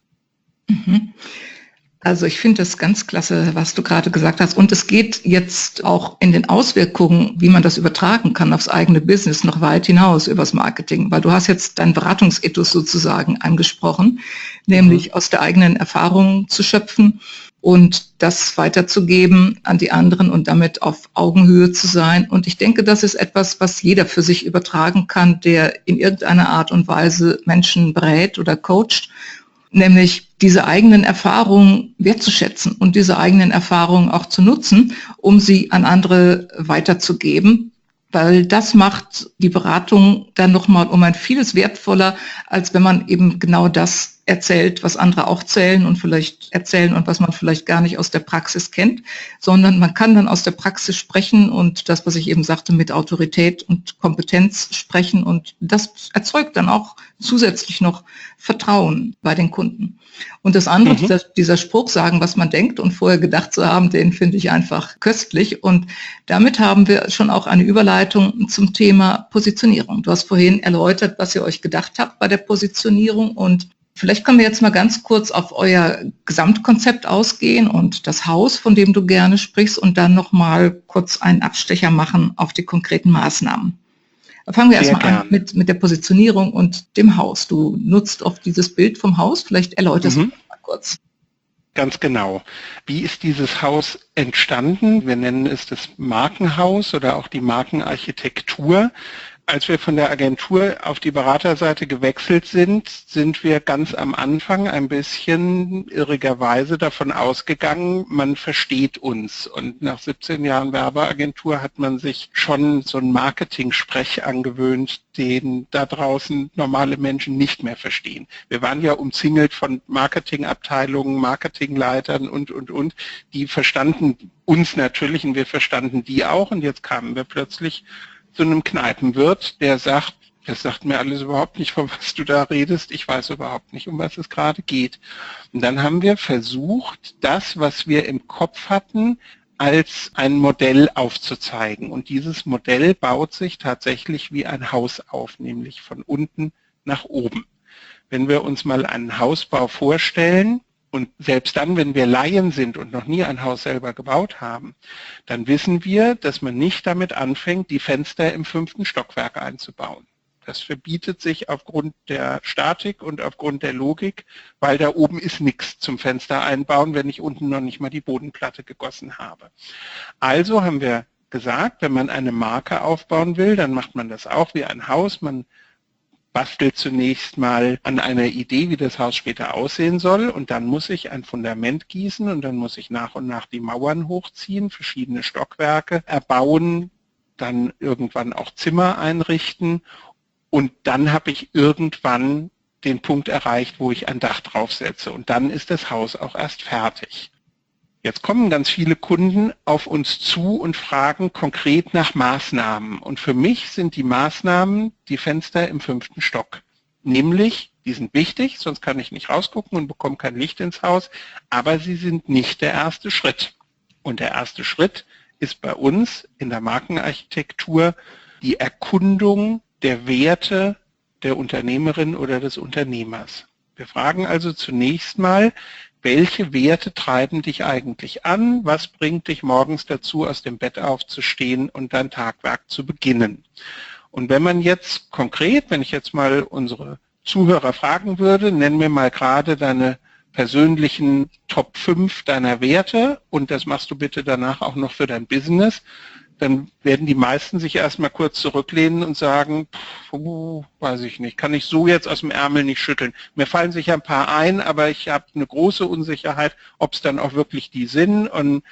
Mhm. Also ich finde das ganz klasse, was du gerade gesagt hast. Und es geht jetzt auch in den Auswirkungen, wie man das übertragen kann aufs eigene Business, noch weit hinaus übers Marketing. Weil du hast jetzt deinen Beratungsethos sozusagen angesprochen, nämlich mhm. aus der eigenen Erfahrung zu schöpfen und das weiterzugeben an die anderen und damit auf Augenhöhe zu sein. Und ich denke, das ist etwas, was jeder für sich übertragen kann, der in irgendeiner Art und Weise Menschen berät oder coacht. Nämlich diese eigenen Erfahrungen wertzuschätzen und diese eigenen Erfahrungen auch zu nutzen, um sie an andere weiterzugeben, weil das macht die Beratung dann nochmal um ein vieles wertvoller, als wenn man eben genau das erzählt, was andere auch zählen und vielleicht erzählen und was man vielleicht gar nicht aus der Praxis kennt, sondern man kann dann aus der Praxis sprechen und das, was ich eben sagte, mit Autorität und Kompetenz sprechen und das erzeugt dann auch zusätzlich noch Vertrauen bei den Kunden. Und das andere, mhm. dieser, dieser Spruch, sagen, was man denkt und vorher gedacht zu haben, den finde ich einfach köstlich und damit haben wir schon auch eine Überleitung zum Thema Positionierung. Du hast vorhin erläutert, was ihr euch gedacht habt bei der Positionierung und vielleicht können wir jetzt mal ganz kurz auf euer Gesamtkonzept ausgehen und das Haus, von dem du gerne sprichst, und dann nochmal kurz einen Abstecher machen auf die konkreten Maßnahmen. Fangen wir erstmal an mit, mit der Positionierung und dem Haus. Du nutzt oft dieses Bild vom Haus, vielleicht erläuterst mhm. du das mal kurz. Ganz genau. Wie ist dieses Haus entstanden? Wir nennen es das Markenhaus oder auch die Markenarchitektur. Als wir von der Agentur auf die Beraterseite gewechselt sind, sind wir ganz am Anfang ein bisschen irrigerweise davon ausgegangen, man versteht uns. Und nach siebzehn Jahren Werbeagentur hat man sich schon so einen Marketing-Sprech angewöhnt, den da draußen normale Menschen nicht mehr verstehen. Wir waren ja umzingelt von Marketingabteilungen, Marketingleitern und, und, und. Die verstanden uns natürlich und wir verstanden die auch. Und jetzt kamen wir plötzlich zu einem Kneipenwirt, der sagt, das sagt mir alles überhaupt nicht, von was du da redest, ich weiß überhaupt nicht, um was es gerade geht. Und dann haben wir versucht, das, was wir im Kopf hatten, als ein Modell aufzuzeigen. Und dieses Modell baut sich tatsächlich wie ein Haus auf, nämlich von unten nach oben. Wenn wir uns mal einen Hausbau vorstellen, und selbst dann, wenn wir Laien sind und noch nie ein Haus selber gebaut haben, dann wissen wir, dass man nicht damit anfängt, die Fenster im fünften Stockwerk einzubauen. Das verbietet sich aufgrund der Statik und aufgrund der Logik, weil da oben ist nichts zum Fenster einbauen, wenn ich unten noch nicht mal die Bodenplatte gegossen habe. Also haben wir gesagt, wenn man eine Marke aufbauen will, dann macht man das auch wie ein Haus. Man bastelt zunächst mal an einer Idee, wie das Haus später aussehen soll und dann muss ich ein Fundament gießen und dann muss ich nach und nach die Mauern hochziehen, verschiedene Stockwerke erbauen, dann irgendwann auch Zimmer einrichten und dann habe ich irgendwann den Punkt erreicht, wo ich ein Dach draufsetze und dann ist das Haus auch erst fertig. Jetzt kommen ganz viele Kunden auf uns zu und fragen konkret nach Maßnahmen. Und für mich sind die Maßnahmen die Fenster im fünften Stock. Nämlich, die sind wichtig, sonst kann ich nicht rausgucken und bekomme kein Licht ins Haus, aber sie sind nicht der erste Schritt. Und der erste Schritt ist bei uns in der Markenarchitektur die Erkundung der Werte der Unternehmerin oder des Unternehmers. Wir fragen also zunächst mal, welche Werte treiben dich eigentlich an? Was bringt dich morgens dazu, aus dem Bett aufzustehen und dein Tagwerk zu beginnen? Und wenn man jetzt konkret, wenn ich jetzt mal unsere Zuhörer fragen würde, nenn mir mal gerade deine persönlichen Top fünf deiner Werte und das machst du bitte danach auch noch für dein Business, dann werden die meisten sich erstmal kurz zurücklehnen und sagen, pff, uh, weiß ich nicht, kann ich so jetzt aus dem Ärmel nicht schütteln. Mir fallen sicher ein paar ein, aber ich habe eine große Unsicherheit, ob es dann auch wirklich die sind. Und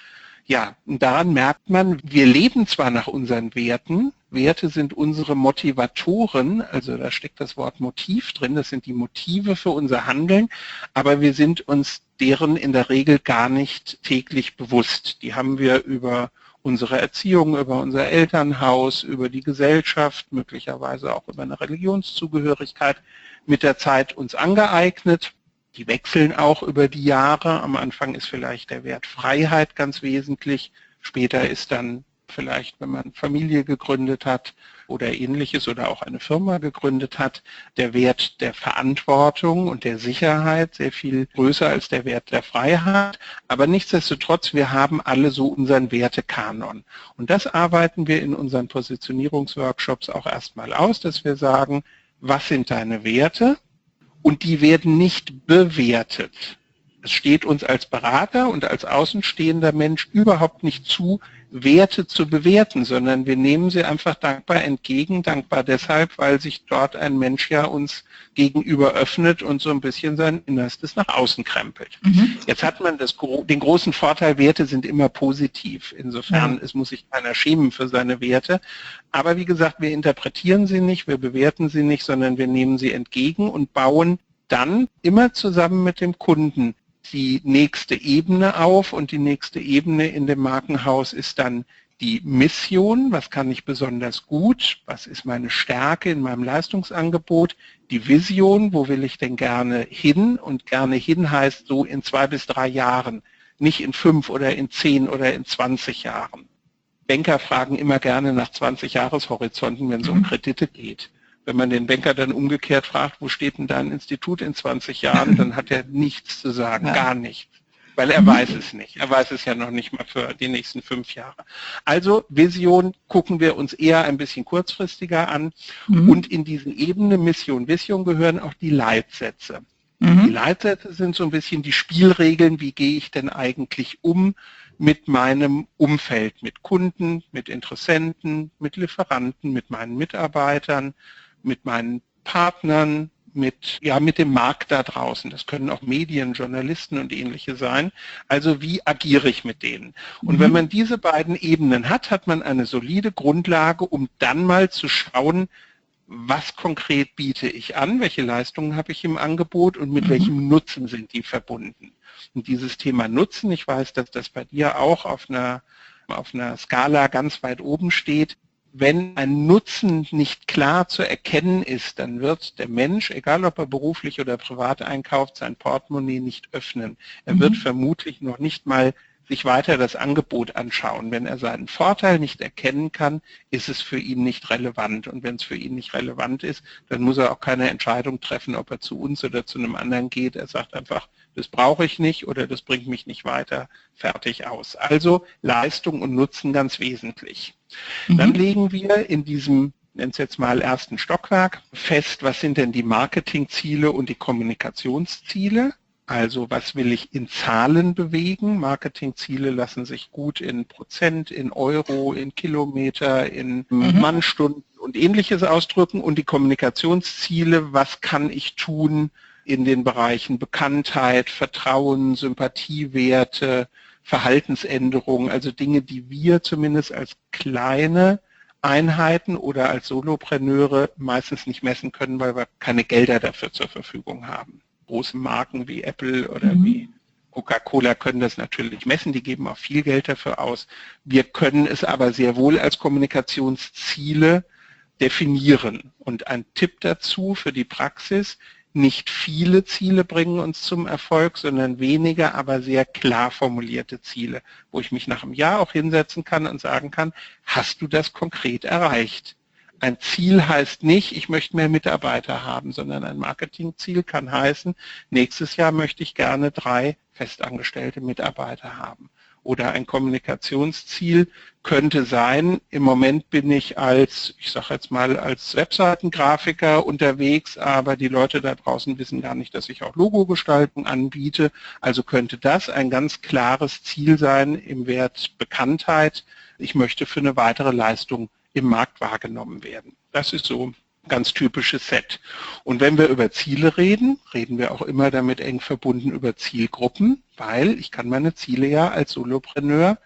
Ja, und daran merkt man, wir leben zwar nach unseren Werten, Werte sind unsere Motivatoren, also da steckt das Wort Motiv drin, das sind die Motive für unser Handeln, aber wir sind uns deren in der Regel gar nicht täglich bewusst. Die haben wir über unsere Erziehung, über unser Elternhaus, über die Gesellschaft, möglicherweise auch über eine Religionszugehörigkeit mit der Zeit uns angeeignet. Die wechseln auch über die Jahre. Am Anfang ist vielleicht der Wert Freiheit ganz wesentlich. Später ist dann vielleicht, wenn man Familie gegründet hat oder Ähnliches oder auch eine Firma gegründet hat, der Wert der Verantwortung und der Sicherheit sehr viel größer als der Wert der Freiheit. Aber nichtsdestotrotz, wir haben alle so unseren Wertekanon. Und das arbeiten wir in unseren Positionierungsworkshops auch erstmal aus, dass wir sagen, was sind deine Werte? Und die werden nicht bewertet. Es steht uns als Berater und als außenstehender Mensch überhaupt nicht zu, Werte zu bewerten, sondern wir nehmen sie einfach dankbar entgegen, dankbar deshalb, weil sich dort ein Mensch ja uns gegenüber öffnet und so ein bisschen sein Innerstes nach außen krempelt. Mhm. Jetzt hat man das, den großen Vorteil, Werte sind immer positiv. Insofern ja. Es muss sich keiner schämen für seine Werte. Aber wie gesagt, wir interpretieren sie nicht, wir bewerten sie nicht, sondern wir nehmen sie entgegen und bauen dann immer zusammen mit dem Kunden die nächste Ebene auf, und die nächste Ebene in dem Markenhaus ist dann die Mission, was kann ich besonders gut, was ist meine Stärke in meinem Leistungsangebot, die Vision, wo will ich denn gerne hin, und gerne hin heißt so in zwei bis drei Jahren, nicht in fünf oder in zehn oder in zwanzig Jahren. Banker fragen immer gerne nach zwanzig Jahreshorizonten, wenn es um Kredite geht. Wenn man den Banker dann umgekehrt fragt, wo steht denn dein Institut in zwanzig Jahren, dann hat er nichts zu sagen, ja. gar nichts, weil er mhm. weiß es nicht. Er weiß es ja noch nicht mal für die nächsten fünf Jahre. Also Vision gucken wir uns eher ein bisschen kurzfristiger an mhm. und in diesen Ebenen Mission, Vision gehören auch die Leitsätze. Mhm. Die Leitsätze sind so ein bisschen die Spielregeln, wie gehe ich denn eigentlich um mit meinem Umfeld, mit Kunden, mit Interessenten, mit Lieferanten, mit meinen Mitarbeitern, mit meinen Partnern, mit, ja, mit dem Markt da draußen. Das können auch Medien, Journalisten und ähnliche sein. Also wie agiere ich mit denen? Und mhm. wenn man diese beiden Ebenen hat, hat man eine solide Grundlage, um dann mal zu schauen, was konkret biete ich an, welche Leistungen habe ich im Angebot und mit mhm. welchem Nutzen sind die verbunden. Und dieses Thema Nutzen, ich weiß, dass das bei dir auch auf einer, auf einer Skala ganz weit oben steht. Wenn ein Nutzen nicht klar zu erkennen ist, dann wird der Mensch, egal ob er beruflich oder privat einkauft, sein Portemonnaie nicht öffnen. Er mhm. wird vermutlich noch nicht mal sich weiter das Angebot anschauen. Wenn er seinen Vorteil nicht erkennen kann, ist es für ihn nicht relevant. Und wenn es für ihn nicht relevant ist, dann muss er auch keine Entscheidung treffen, ob er zu uns oder zu einem anderen geht. Er sagt einfach, das brauche ich nicht oder das bringt mich nicht weiter, fertig aus. Also Leistung und Nutzen ganz wesentlich. Mhm. Dann legen wir in diesem, nennen es jetzt mal ersten Stockwerk, fest, was sind denn die Marketingziele und die Kommunikationsziele. Also was will ich in Zahlen bewegen? Marketingziele lassen sich gut in Prozent, in Euro, in Kilometer, in mhm. Mannstunden und Ähnliches ausdrücken. Und die Kommunikationsziele, was kann ich tun in den Bereichen Bekanntheit, Vertrauen, Sympathiewerte, Verhaltensänderungen, also Dinge, die wir zumindest als kleine Einheiten oder als Solopreneure meistens nicht messen können, weil wir keine Gelder dafür zur Verfügung haben. Große Marken wie Apple oder mhm. wie Coca-Cola können das natürlich messen, die geben auch viel Geld dafür aus. Wir können es aber sehr wohl als Kommunikationsziele definieren. Und ein Tipp dazu für die Praxis: Nicht viele Ziele bringen uns zum Erfolg, sondern weniger, aber sehr klar formulierte Ziele, wo ich mich nach einem Jahr auch hinsetzen kann und sagen kann, hast du das konkret erreicht? Ein Ziel heißt nicht, ich möchte mehr Mitarbeiter haben, sondern ein Marketingziel kann heißen, nächstes Jahr möchte ich gerne drei festangestellte Mitarbeiter haben. Oder ein Kommunikationsziel könnte sein, im Moment bin ich als, ich sage jetzt mal, als Webseitengrafiker unterwegs, aber die Leute da draußen wissen gar nicht, dass ich auch Logogestaltung anbiete. Also könnte das ein ganz klares Ziel sein im Wert Bekanntheit. Ich möchte für eine weitere Leistung im Markt wahrgenommen werden. Das ist so ein ganz typisches Set. Und wenn wir über Ziele reden, reden wir auch immer damit eng verbunden über Zielgruppen, weil ich kann meine Ziele ja als Solopreneur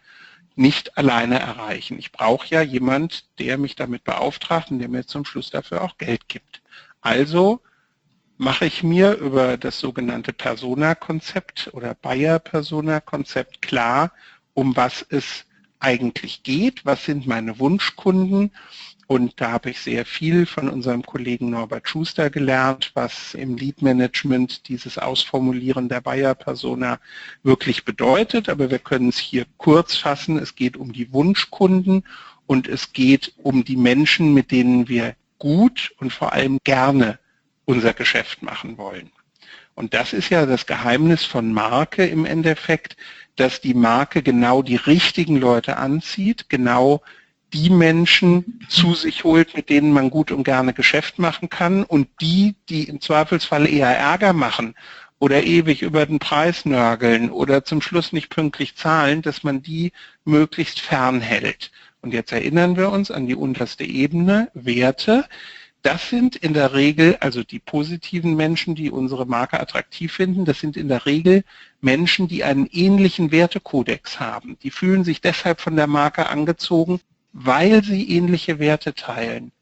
nicht alleine erreichen. Ich brauche ja jemand, der mich damit beauftragt und der mir zum Schluss dafür auch Geld gibt. Also mache ich mir über das sogenannte Persona-Konzept oder Buyer-Persona-Konzept klar, um was es eigentlich geht, was sind meine Wunschkunden. Und da habe ich sehr viel von unserem Kollegen Norbert Schuster gelernt, was im Lead-Management dieses Ausformulieren der Buyer-Persona wirklich bedeutet. Aber wir können es hier kurz fassen. Es geht um die Wunschkunden und es geht um die Menschen, mit denen wir gut und vor allem gerne unser Geschäft machen wollen. Und das ist ja das Geheimnis von Marke im Endeffekt, dass die Marke genau die richtigen Leute anzieht, genau die Menschen zu sich holt, mit denen man gut und gerne Geschäft machen kann, und die, die im Zweifelsfall eher Ärger machen oder ewig über den Preis nörgeln oder zum Schluss nicht pünktlich zahlen, dass man die möglichst fernhält. Und jetzt erinnern wir uns an die unterste Ebene, Werte. Das sind in der Regel, also die positiven Menschen, die unsere Marke attraktiv finden, das sind in der Regel Menschen, die einen ähnlichen Wertekodex haben. Die fühlen sich deshalb von der Marke angezogen, weil sie ähnliche Werte teilen.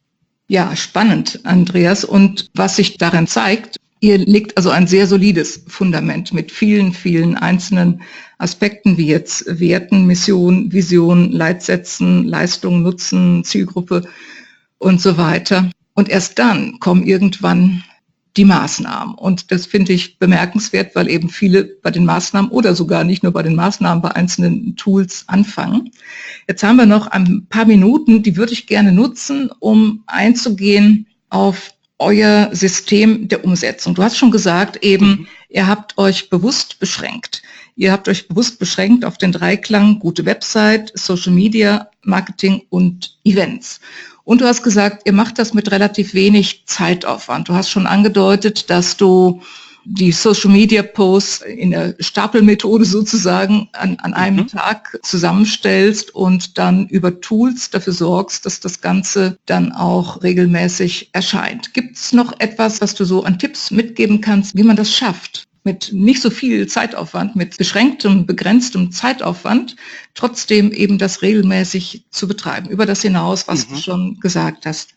Ja, spannend, Andreas. Und was sich darin zeigt, ihr legt also ein sehr solides Fundament mit vielen, vielen einzelnen Aspekten, wie jetzt Werten, Mission, Vision, Leitsätzen, Leistung, Nutzen, Zielgruppe und so weiter. Und erst dann kommen irgendwann die Maßnahmen. Und das finde ich bemerkenswert, weil eben viele bei den Maßnahmen oder sogar nicht nur bei den Maßnahmen, bei einzelnen Tools anfangen. Jetzt haben wir noch ein paar Minuten, die würde ich gerne nutzen, um einzugehen auf euer System der Umsetzung. Du hast schon gesagt, eben, mhm. ihr habt euch bewusst beschränkt. Ihr habt euch bewusst beschränkt auf den Dreiklang gute Website, Social Media, Marketing und Events. Und du hast gesagt, ihr macht das mit relativ wenig Zeitaufwand. Du hast schon angedeutet, dass du die Social-Media-Posts in der Stapelmethode sozusagen an, an einem mhm. Tag zusammenstellst und dann über Tools dafür sorgst, dass das Ganze dann auch regelmäßig erscheint. Gibt es noch etwas, was du so an Tipps mitgeben kannst, wie man das schafft? Mit nicht so viel Zeitaufwand, mit beschränktem, begrenztem Zeitaufwand, trotzdem eben das regelmäßig zu betreiben, über das hinaus, was mhm. du schon gesagt hast.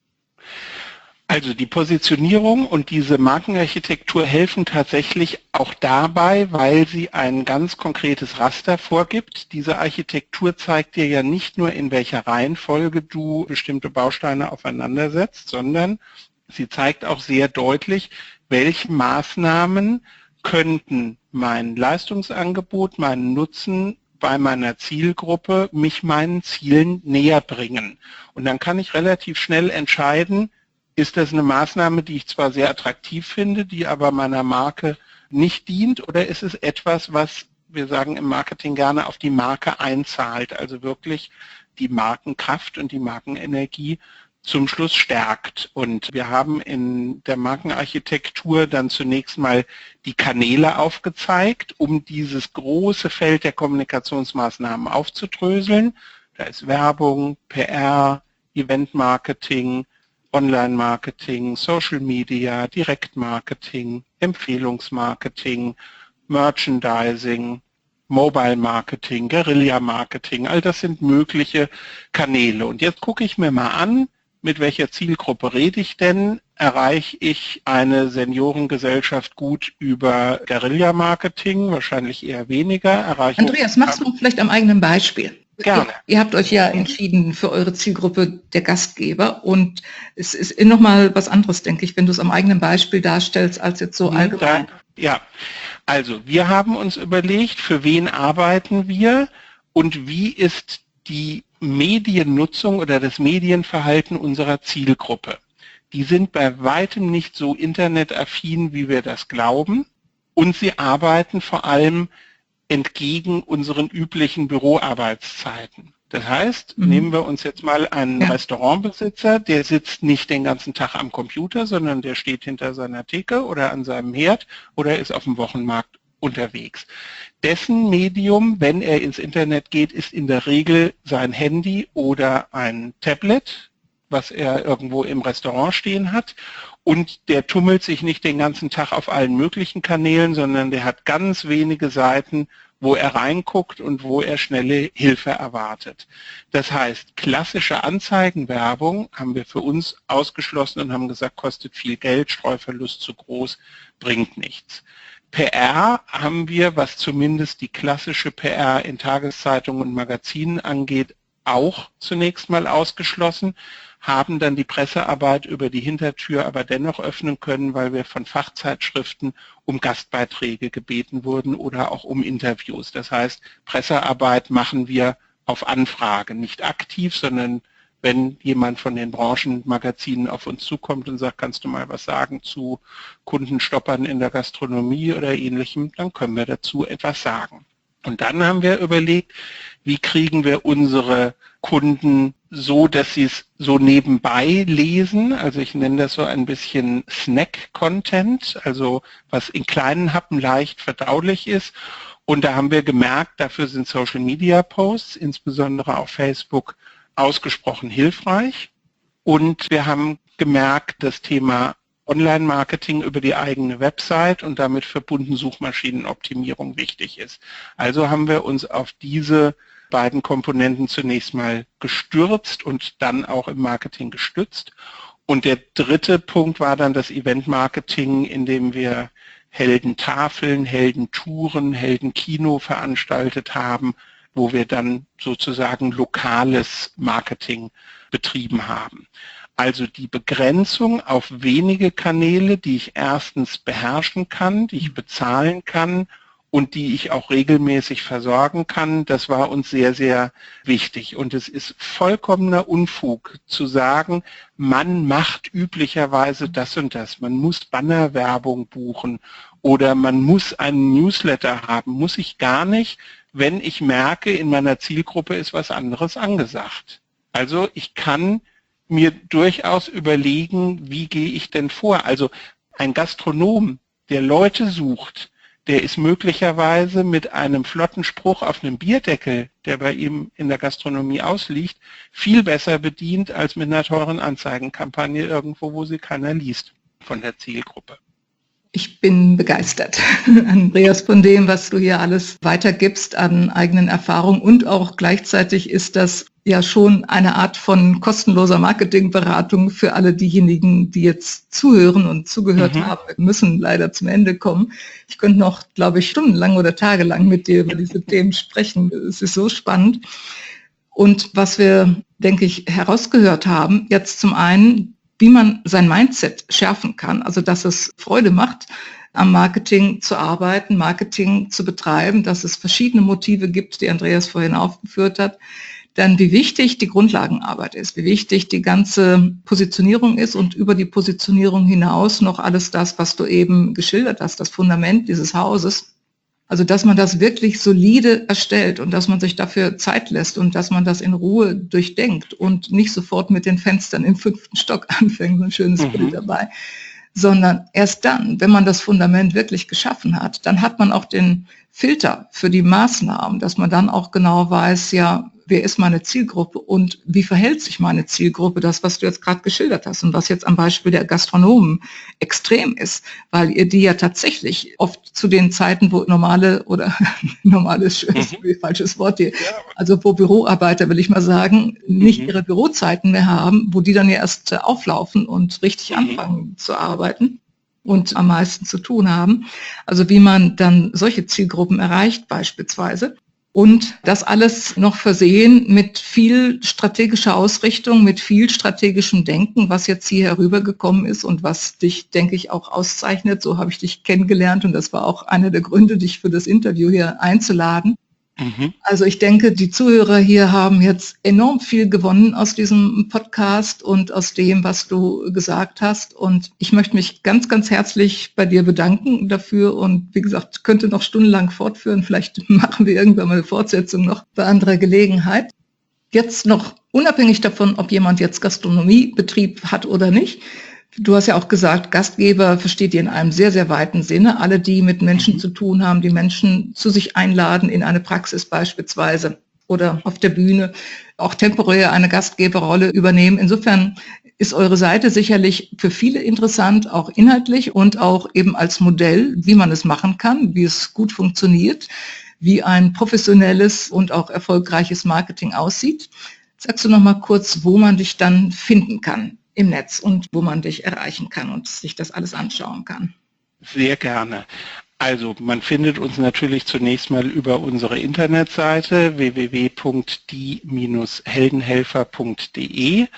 Also die Positionierung und diese Markenarchitektur helfen tatsächlich auch dabei, weil sie ein ganz konkretes Raster vorgibt. Diese Architektur zeigt dir ja nicht nur, in welcher Reihenfolge du bestimmte Bausteine aufeinander setzt, sondern sie zeigt auch sehr deutlich, welche Maßnahmen könnten mein Leistungsangebot, meinen Nutzen bei meiner Zielgruppe, mich meinen Zielen näher bringen. Und dann kann ich relativ schnell entscheiden, ist das eine Maßnahme, die ich zwar sehr attraktiv finde, die aber meiner Marke nicht dient, oder ist es etwas, was wir sagen im Marketing gerne auf die Marke einzahlt, also wirklich die Markenkraft und die Markenenergie zum Schluss stärkt. Und wir haben in der Markenarchitektur dann zunächst mal die Kanäle aufgezeigt, um dieses große Feld der Kommunikationsmaßnahmen aufzudröseln. Da ist Werbung, P R, Eventmarketing, Online-Marketing, Social Media, Direktmarketing, Empfehlungsmarketing, Merchandising, Mobile-Marketing, Guerilla-Marketing. All das sind mögliche Kanäle. Und jetzt gucke ich mir mal an, mit welcher Zielgruppe rede ich denn? Erreiche ich eine Seniorengesellschaft gut über Guerilla-Marketing? Wahrscheinlich eher weniger. Erreiche Andreas, machst du vielleicht am eigenen Beispiel? Gerne. Ihr habt euch ja entschieden für eure Zielgruppe der Gastgeber und es ist nochmal was anderes, denke ich, wenn du es am eigenen Beispiel darstellst, als jetzt so allgemein. Ja, also wir haben uns überlegt, für wen arbeiten wir und wie ist die Mediennutzung oder das Medienverhalten unserer Zielgruppe. Die sind bei weitem nicht so internetaffin, wie wir das glauben, und sie arbeiten vor allem entgegen unseren üblichen Büroarbeitszeiten. Das heißt, mhm. nehmen wir uns jetzt mal einen ja. Restaurantbesitzer, der sitzt nicht den ganzen Tag am Computer, sondern der steht hinter seiner Theke oder an seinem Herd oder ist auf dem Wochenmarkt unterwegs. Dessen Medium, wenn er ins Internet geht, ist in der Regel sein Handy oder ein Tablet, was er irgendwo im Restaurant stehen hat. Und der tummelt sich nicht den ganzen Tag auf allen möglichen Kanälen, sondern der hat ganz wenige Seiten, wo er reinguckt und wo er schnelle Hilfe erwartet. Das heißt, klassische Anzeigenwerbung haben wir für uns ausgeschlossen und haben gesagt, kostet viel Geld, Streuverlust zu groß, bringt nichts. P R haben wir, was zumindest die klassische P R in Tageszeitungen und Magazinen angeht, auch zunächst mal ausgeschlossen, haben dann die Pressearbeit über die Hintertür aber dennoch öffnen können, weil wir von Fachzeitschriften um Gastbeiträge gebeten wurden oder auch um Interviews. Das heißt, Pressearbeit machen wir auf Anfrage, nicht aktiv, sondern wenn jemand von den Branchenmagazinen auf uns zukommt und sagt, kannst du mal was sagen zu Kundenstoppern in der Gastronomie oder Ähnlichem, dann können wir dazu etwas sagen. Und dann haben wir überlegt, wie kriegen wir unsere Kunden so, dass sie es so nebenbei lesen. Also ich nenne das so ein bisschen Snack-Content, also was in kleinen Happen leicht verdaulich ist. Und da haben wir gemerkt, dafür sind Social-Media-Posts, insbesondere auf Facebook, ausgesprochen hilfreich. Und wir haben gemerkt, das Thema Online-Marketing über die eigene Website und damit verbunden Suchmaschinenoptimierung wichtig ist. Also haben wir uns auf diese beiden Komponenten zunächst mal gestürzt und dann auch im Marketing gestützt. Und der dritte Punkt war dann das Event-Marketing, in dem wir Heldentafeln, Heldentouren, Heldenkino veranstaltet haben, wo wir dann sozusagen lokales Marketing betrieben haben. Also die Begrenzung auf wenige Kanäle, die ich erstens beherrschen kann, die ich bezahlen kann und die ich auch regelmäßig versorgen kann, das war uns sehr, sehr wichtig. Und es ist vollkommener Unfug zu sagen, man macht üblicherweise das und das. Man muss Bannerwerbung buchen oder man muss einen Newsletter haben. Muss ich gar nicht, wenn ich merke, in meiner Zielgruppe ist was anderes angesagt. Also ich kann mir durchaus überlegen, wie gehe ich denn vor? Also ein Gastronom, der Leute sucht, der ist möglicherweise mit einem flotten Spruch auf einem Bierdeckel, der bei ihm in der Gastronomie ausliegt, viel besser bedient als mit einer teuren Anzeigenkampagne irgendwo, wo sie keiner liest von der Zielgruppe. Ich bin begeistert, Andreas, von dem, was du hier alles weitergibst an eigenen Erfahrungen, und auch gleichzeitig ist das ja schon eine Art von kostenloser Marketingberatung für alle diejenigen, die jetzt zuhören und zugehört mhm. haben. Wir müssen leider zum Ende kommen. Ich könnte noch, glaube ich, stundenlang oder tagelang mit dir über diese Themen sprechen. Es ist so spannend. Und was wir, denke ich, herausgehört haben, jetzt zum einen, wie man sein Mindset schärfen kann, also dass es Freude macht, am Marketing zu arbeiten, Marketing zu betreiben, dass es verschiedene Motive gibt, die Andreas vorhin aufgeführt hat, dann wie wichtig die Grundlagenarbeit ist, wie wichtig die ganze Positionierung ist und über die Positionierung hinaus noch alles das, was du eben geschildert hast, das Fundament dieses Hauses. Also dass man das wirklich solide erstellt und dass man sich dafür Zeit lässt und dass man das in Ruhe durchdenkt und nicht sofort mit den Fenstern im fünften Stock anfängt, ein schönes mhm. Bild dabei, sondern erst dann, wenn man das Fundament wirklich geschaffen hat, dann hat man auch den Filter für die Maßnahmen, dass man dann auch genau weiß, ja, wer ist meine Zielgruppe und wie verhält sich meine Zielgruppe, das, was du jetzt gerade geschildert hast und was jetzt am Beispiel der Gastronomen extrem ist, weil ihr die ja tatsächlich oft zu den Zeiten, wo normale oder normales, ist ein falsches Wort hier, also wo Büroarbeiter, will ich mal sagen, nicht ihre Bürozeiten mehr haben, wo die dann ja erst auflaufen und richtig anfangen zu arbeiten und am meisten zu tun haben. Also wie man dann solche Zielgruppen erreicht beispielsweise. Und das alles noch versehen mit viel strategischer Ausrichtung, mit viel strategischem Denken, was jetzt hier herübergekommen ist und was dich, denke ich, auch auszeichnet. So habe ich dich kennengelernt und das war auch einer der Gründe, dich für das Interview hier einzuladen. Mhm. Also ich denke, die Zuhörer hier haben jetzt enorm viel gewonnen aus diesem Podcast und aus dem, was du gesagt hast. Und ich möchte mich ganz, ganz herzlich bei dir bedanken dafür. Und wie gesagt, könnte noch stundenlang fortführen. Vielleicht machen wir irgendwann mal eine Fortsetzung noch bei anderer Gelegenheit. Jetzt noch unabhängig davon, ob jemand jetzt Gastronomiebetrieb hat oder nicht. Du hast ja auch gesagt, Gastgeber versteht ihr in einem sehr, sehr weiten Sinne. Alle, die mit Menschen mhm. zu tun haben, die Menschen zu sich einladen in eine Praxis beispielsweise oder auf der Bühne, auch temporär eine Gastgeberrolle übernehmen. Insofern ist eure Seite sicherlich für viele interessant, auch inhaltlich und auch eben als Modell, wie man es machen kann, wie es gut funktioniert. wie ein professionelles und auch erfolgreiches Marketing aussieht. Sagst du noch mal kurz, wo man dich dann finden kann im Netz und wo man dich erreichen kann und sich das alles anschauen kann? Sehr gerne. Also man findet uns natürlich zunächst mal über unsere Internetseite w w w punkt die heldenhelfer punkt de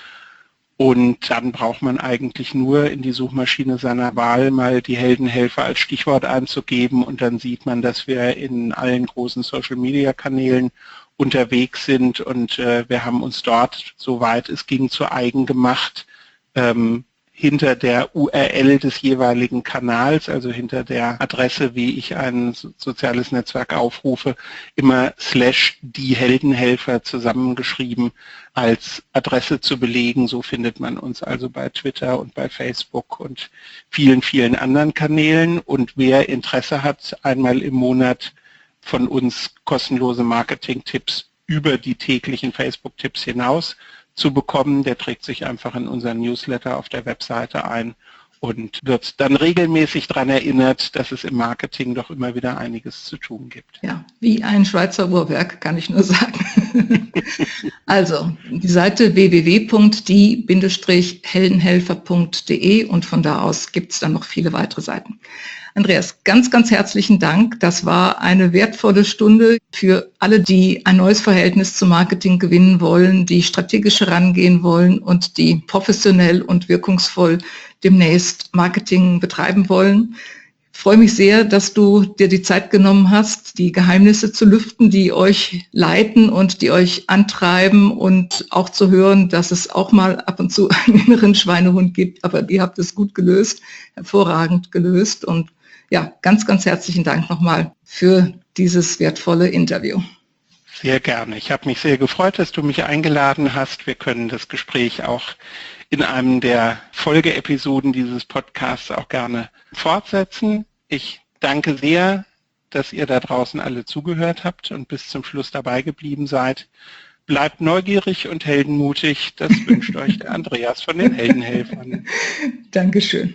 und dann braucht man eigentlich nur in die Suchmaschine seiner Wahl mal die Heldenhelfer als Stichwort einzugeben und dann sieht man, dass wir in allen großen Social-Media-Kanälen unterwegs sind und äh, wir haben uns dort, soweit es ging, zu eigen gemacht, ähm, hinter der U R L des jeweiligen Kanals, also hinter der Adresse, wie ich ein soziales Netzwerk aufrufe, immer slash die Heldenhelfer zusammengeschrieben als Adresse zu belegen. So findet man uns also bei Twitter und bei Facebook und vielen, vielen anderen Kanälen. Und wer Interesse hat, einmal im Monat von uns kostenlose Marketing-Tipps über die täglichen Facebook-Tipps hinaus zu bekommen, der trägt sich einfach in unseren Newsletter auf der Webseite ein und wird dann regelmäßig daran erinnert, dass es im Marketing doch immer wieder einiges zu tun gibt. Ja, wie ein Schweizer Uhrwerk, kann ich nur sagen. Also, die Seite w w w punkt die heldenhelfer punkt de und von da aus gibt es dann noch viele weitere Seiten. Andreas, ganz, ganz herzlichen Dank. Das war eine wertvolle Stunde für alle, die ein neues Verhältnis zum Marketing gewinnen wollen, die strategisch herangehen wollen und die professionell und wirkungsvoll demnächst Marketing betreiben wollen. Ich freue mich sehr, dass du dir die Zeit genommen hast, die Geheimnisse zu lüften, die euch leiten und die euch antreiben und auch zu hören, dass es auch mal ab und zu einen inneren Schweinehund gibt, aber ihr habt es gut gelöst, hervorragend gelöst und ja, ganz, ganz herzlichen Dank nochmal für dieses wertvolle Interview. Sehr gerne. Ich habe mich sehr gefreut, dass du mich eingeladen hast. Wir können das Gespräch auch in einem der Folgeepisoden dieses Podcasts auch gerne fortsetzen. Ich danke sehr, dass ihr da draußen alle zugehört habt und bis zum Schluss dabei geblieben seid. Bleibt neugierig und heldenmutig. Das wünscht euch der Andreas von den Heldenhelfern. Dankeschön.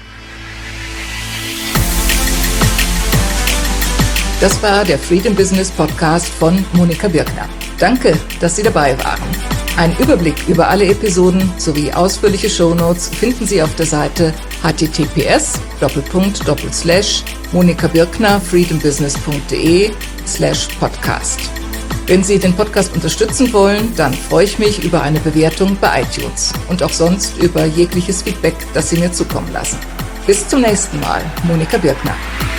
Das war der Freedom Business Podcast von Monika Birkner. Danke, dass Sie dabei waren. Einen Überblick über alle Episoden sowie ausführliche Shownotes finden Sie auf der Seite h t t p s doppelpunkt doppel slash monikabirkner freedombusiness punkt de slash podcast. Wenn Sie den Podcast unterstützen wollen, dann freue ich mich über eine Bewertung bei iTunes und auch sonst über jegliches Feedback, das Sie mir zukommen lassen. Bis zum nächsten Mal, Monika Birkner.